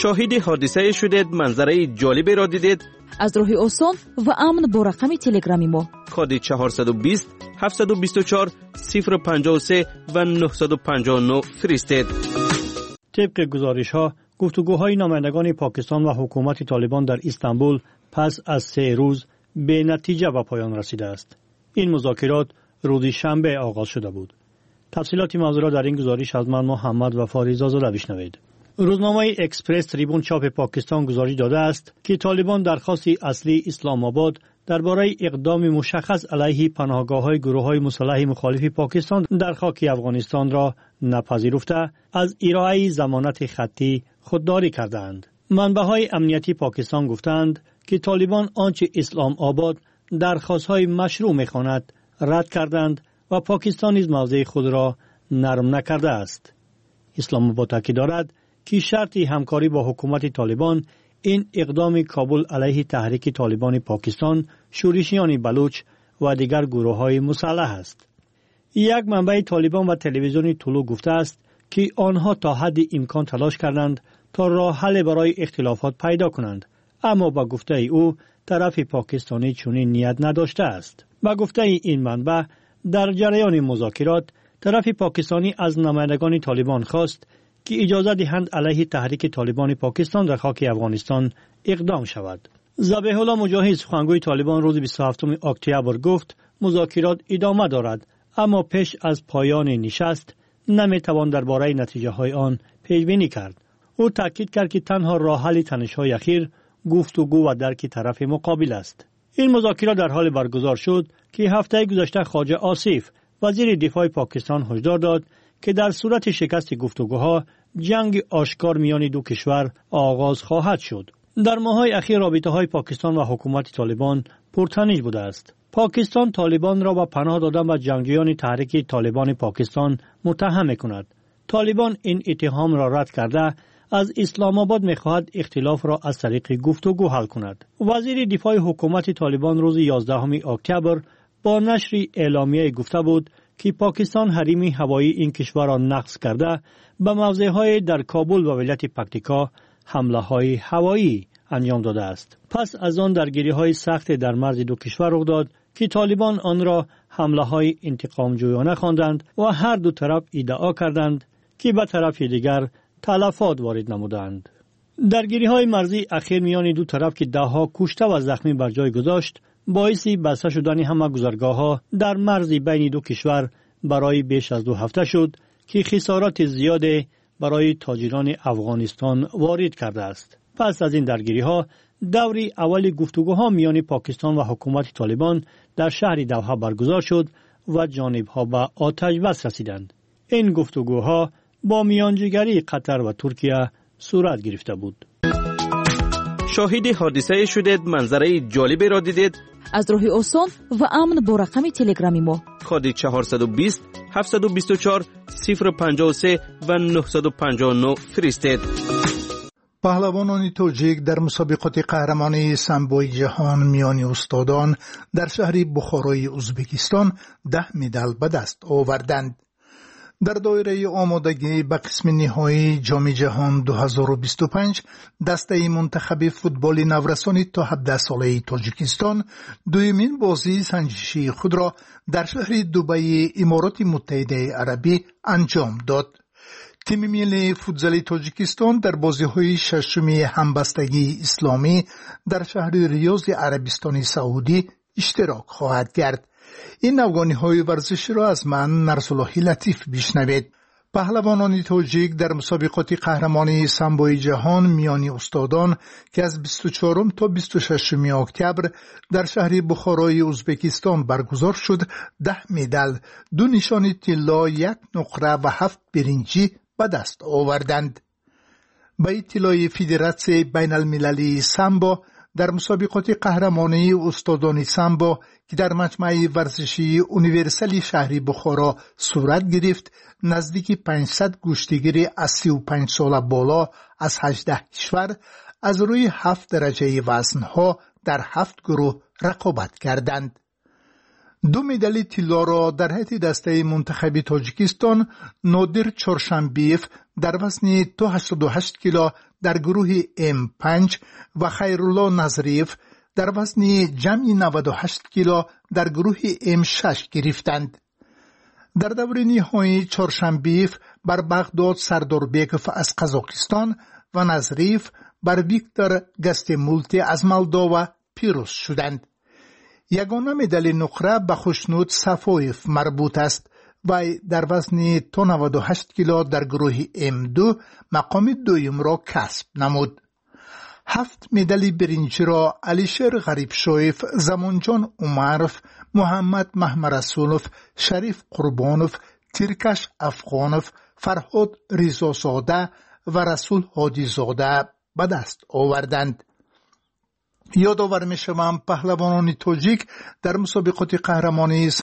شاهد حادثه شدید، منظره جالبی را دیدید؟ از راه آسان و امن با رقم تلگرامی ما کد چهارصد و بیست هفتصد و بیست و چهار صفر پنجاه و سه و نهصد و پنجاه و نه فرستید. طبق گزارش ها، گفتگوهای نمایندگان پاکستان و حکومت طالبان در استانبول پس از سه روز به نتیجه و پایان رسیده است. این مذاکرات روز شنبه آغاز شده بود. تفصیلات موضوع را در این گزارش از من محمد و فاریز آزاده بشنوید. روزنامه اکسپرس تریبون چاپ پاکستان گزارش داده است که طالبان درخواست اصلی اسلام آباد درباره اقدام مشخص علیه پناهگاه‌های گروه‌های مسلح مخالف پاکستان در خاک افغانستان را نپذیرفته از ارائه ضمانت خطی خودداری کردند. منبع‌های امنیتی پاکستان گفتند که طالبان آنچه اسلام آباد درخواست‌های مشروع می‌خواند رد کردند و پاکستان نیز موضع خود را نرم نکرده است. اسلام آباد تاکید دارد که شرط همکاری با حکومت طالبان این اقدام کابل علیه تحریک طالبان پاکستان، شورشیان بلوچ و دیگر گروه‌های مسلح است. یک منبع طالبان و تلویزیون طلوع گفته است که آنها تا حد امکان تلاش کردند تا راه حل برای اختلافات پیدا کنند، اما با گفته او طرف پاکستانی چنین نیت نداشته است. با گفته این منبع در جریان مذاکرات طرف پاکستانی از نمایندگان طالبان خواست که اجازه دهند علیه تحریک طالبان پاکستان در خاک افغانستان اقدام شود. ذبیح الله مجاهد سخنگوی طالبان روز بیست و هفتم اکتبر گفت مذاکرات ادامه دارد، اما پیش از پایان نشست نمیتوان درباره نتیجه های آن پیش بینی کرد. او تاکید کرد که تنها راه حل تنش‌های اخیر گفتگو و درک طرف مقابل است. این مذاکرات در حال برگزار شد که هفته گذشته خواجه آصف وزیر دفاع پاکستان هشدار داد که در صورت شکست گفتگوها جنگ آشکار میان دو کشور آغاز خواهد شد. در ماه‌های اخیر رابطه‌های پاکستان و حکومت طالبان پرتنش بوده است. پاکستان طالبان را با پناه دادن و جنگجویان تحریک طالبان پاکستان متهم می‌کند. طالبان این اتهام را رد کرده از اسلام آباد می‌خواهد اختلاف را از طریق گفتگو حل کند. وزیر دفاع حکومت طالبان روز یازدهم اکتبر با نشر اعلامیه گفته بود که پاکستان حریم هوایی این کشور را نقض کرده به موضع‌های در کابل و ولایت پکتیکا حمله‌های هوایی انجام داده است. پس از آن درگیری‌های سخت در مرز دو کشور رخ داد که طالبان آن را حمله‌های انتقام جویانه خواندند و هر دو طرف ادعا کردند که به طرف دیگر تلفات وارد نمودند. درگیری‌های مرزی اخیر میان دو طرف که ده‌ها کشته و زخمی بر جای گذاشت باعث بسته شدن همه گذرگاه‌ها در مرز بین دو کشور برای بیش از دو هفته شد که خسارات زیادی برای تاجران افغانستان وارد کرده است. پس از این درگیری‌ها دوری اول گفتگوها میان پاکستان و حکومت طالبان در شهر دوحه برگزار شد و جانب‌ها به آتش بس رسیدند. این گفتگوها با میانجیگری قطر و ترکیه صورت گرفته بود. شاهد حادثه شدید، منظره جالبی را دیدید؟ از راه آسان و امن با رقم تلگرامی ما کد چهارصد و بیست هفتصد و بیست و چهار صفر پنجاه و سه و نهصد و پنجاه و نه فرستید. پهلوانان توجیک در مسابقات قهرمانی سامبوی جهان میان استادان در شهر بخارای ازبکستان ده مدال به دست آوردند. در دایره آمادگی به قسم نهایی جام جهان دو هزار و بیست و پنج دسته منتخب فوتبال نورسان تا هفده ساله تاجیکستان دومین بازی سنجشی خود را در شهر دبی امارات متحده عربی انجام داد. تیم ملی فوتبال تاجیکستان در بازی‌های ششمی همبستگی اسلامی در شهر ریاض عربستان سعودی اشتراک خواهد کرد. این نوگانی‌های ورزشی را از من نرسالله لطیف بشنوید. پهلوانان تاجیک در مسابقات قهرمانی سامبوی جهان میان استادان که از بیست و چهارم تا بیست و ششم اکتبر در شهر بخارای ازبکستان برگزار شد ده مدال، دو نشان طلا، یک نقره و هفت برنجی به دست آوردند. به اطلاع فدراسیون بین المللی سامبو در مسابقات قهرمانی استادان سامبو که در مجمع ورزشی اونیورسالی شهری بخارا صورت گرفت، نزدیک پانصد گشتیگر از سی و پنج سال بالا از هجده کشور از روی هفت درجه وزنها در هفت گروه رقابت کردند. دو مدال طلا را در حیط دسته منتخب تاجیکستان نادر چهارشنبیف در وزن تا هشتاد و هشت کیلو در گروه ام پنج و خیرالله نظریف در وزن جمعی نود و هشت کیلو در گروه ام شش گرفتند. در دور نهایی چهارشنبه بر بغداد سرداربیکوف از قزاقستان و نظریف بر ویکتور گستمولتی از مولداوا پیروز شدند. یگانه مدال نقره به خوشنود صفایف مربوط است و در وزن تا نود و هشت کیلو در گروه ام دو مقام دویم را کسب نمود. هفت مدال برنجی را علیشیر غریبشایف، زمانجان عمرف، محمد محمدرسولوف، شریف قربانوف، تیرکش افغانوف، فرهاد ریزازاده و رسول هادیزاده به دست آوردند. یادآور می‌شوم پهلوانان تاجیک در مسابقات قهرمانی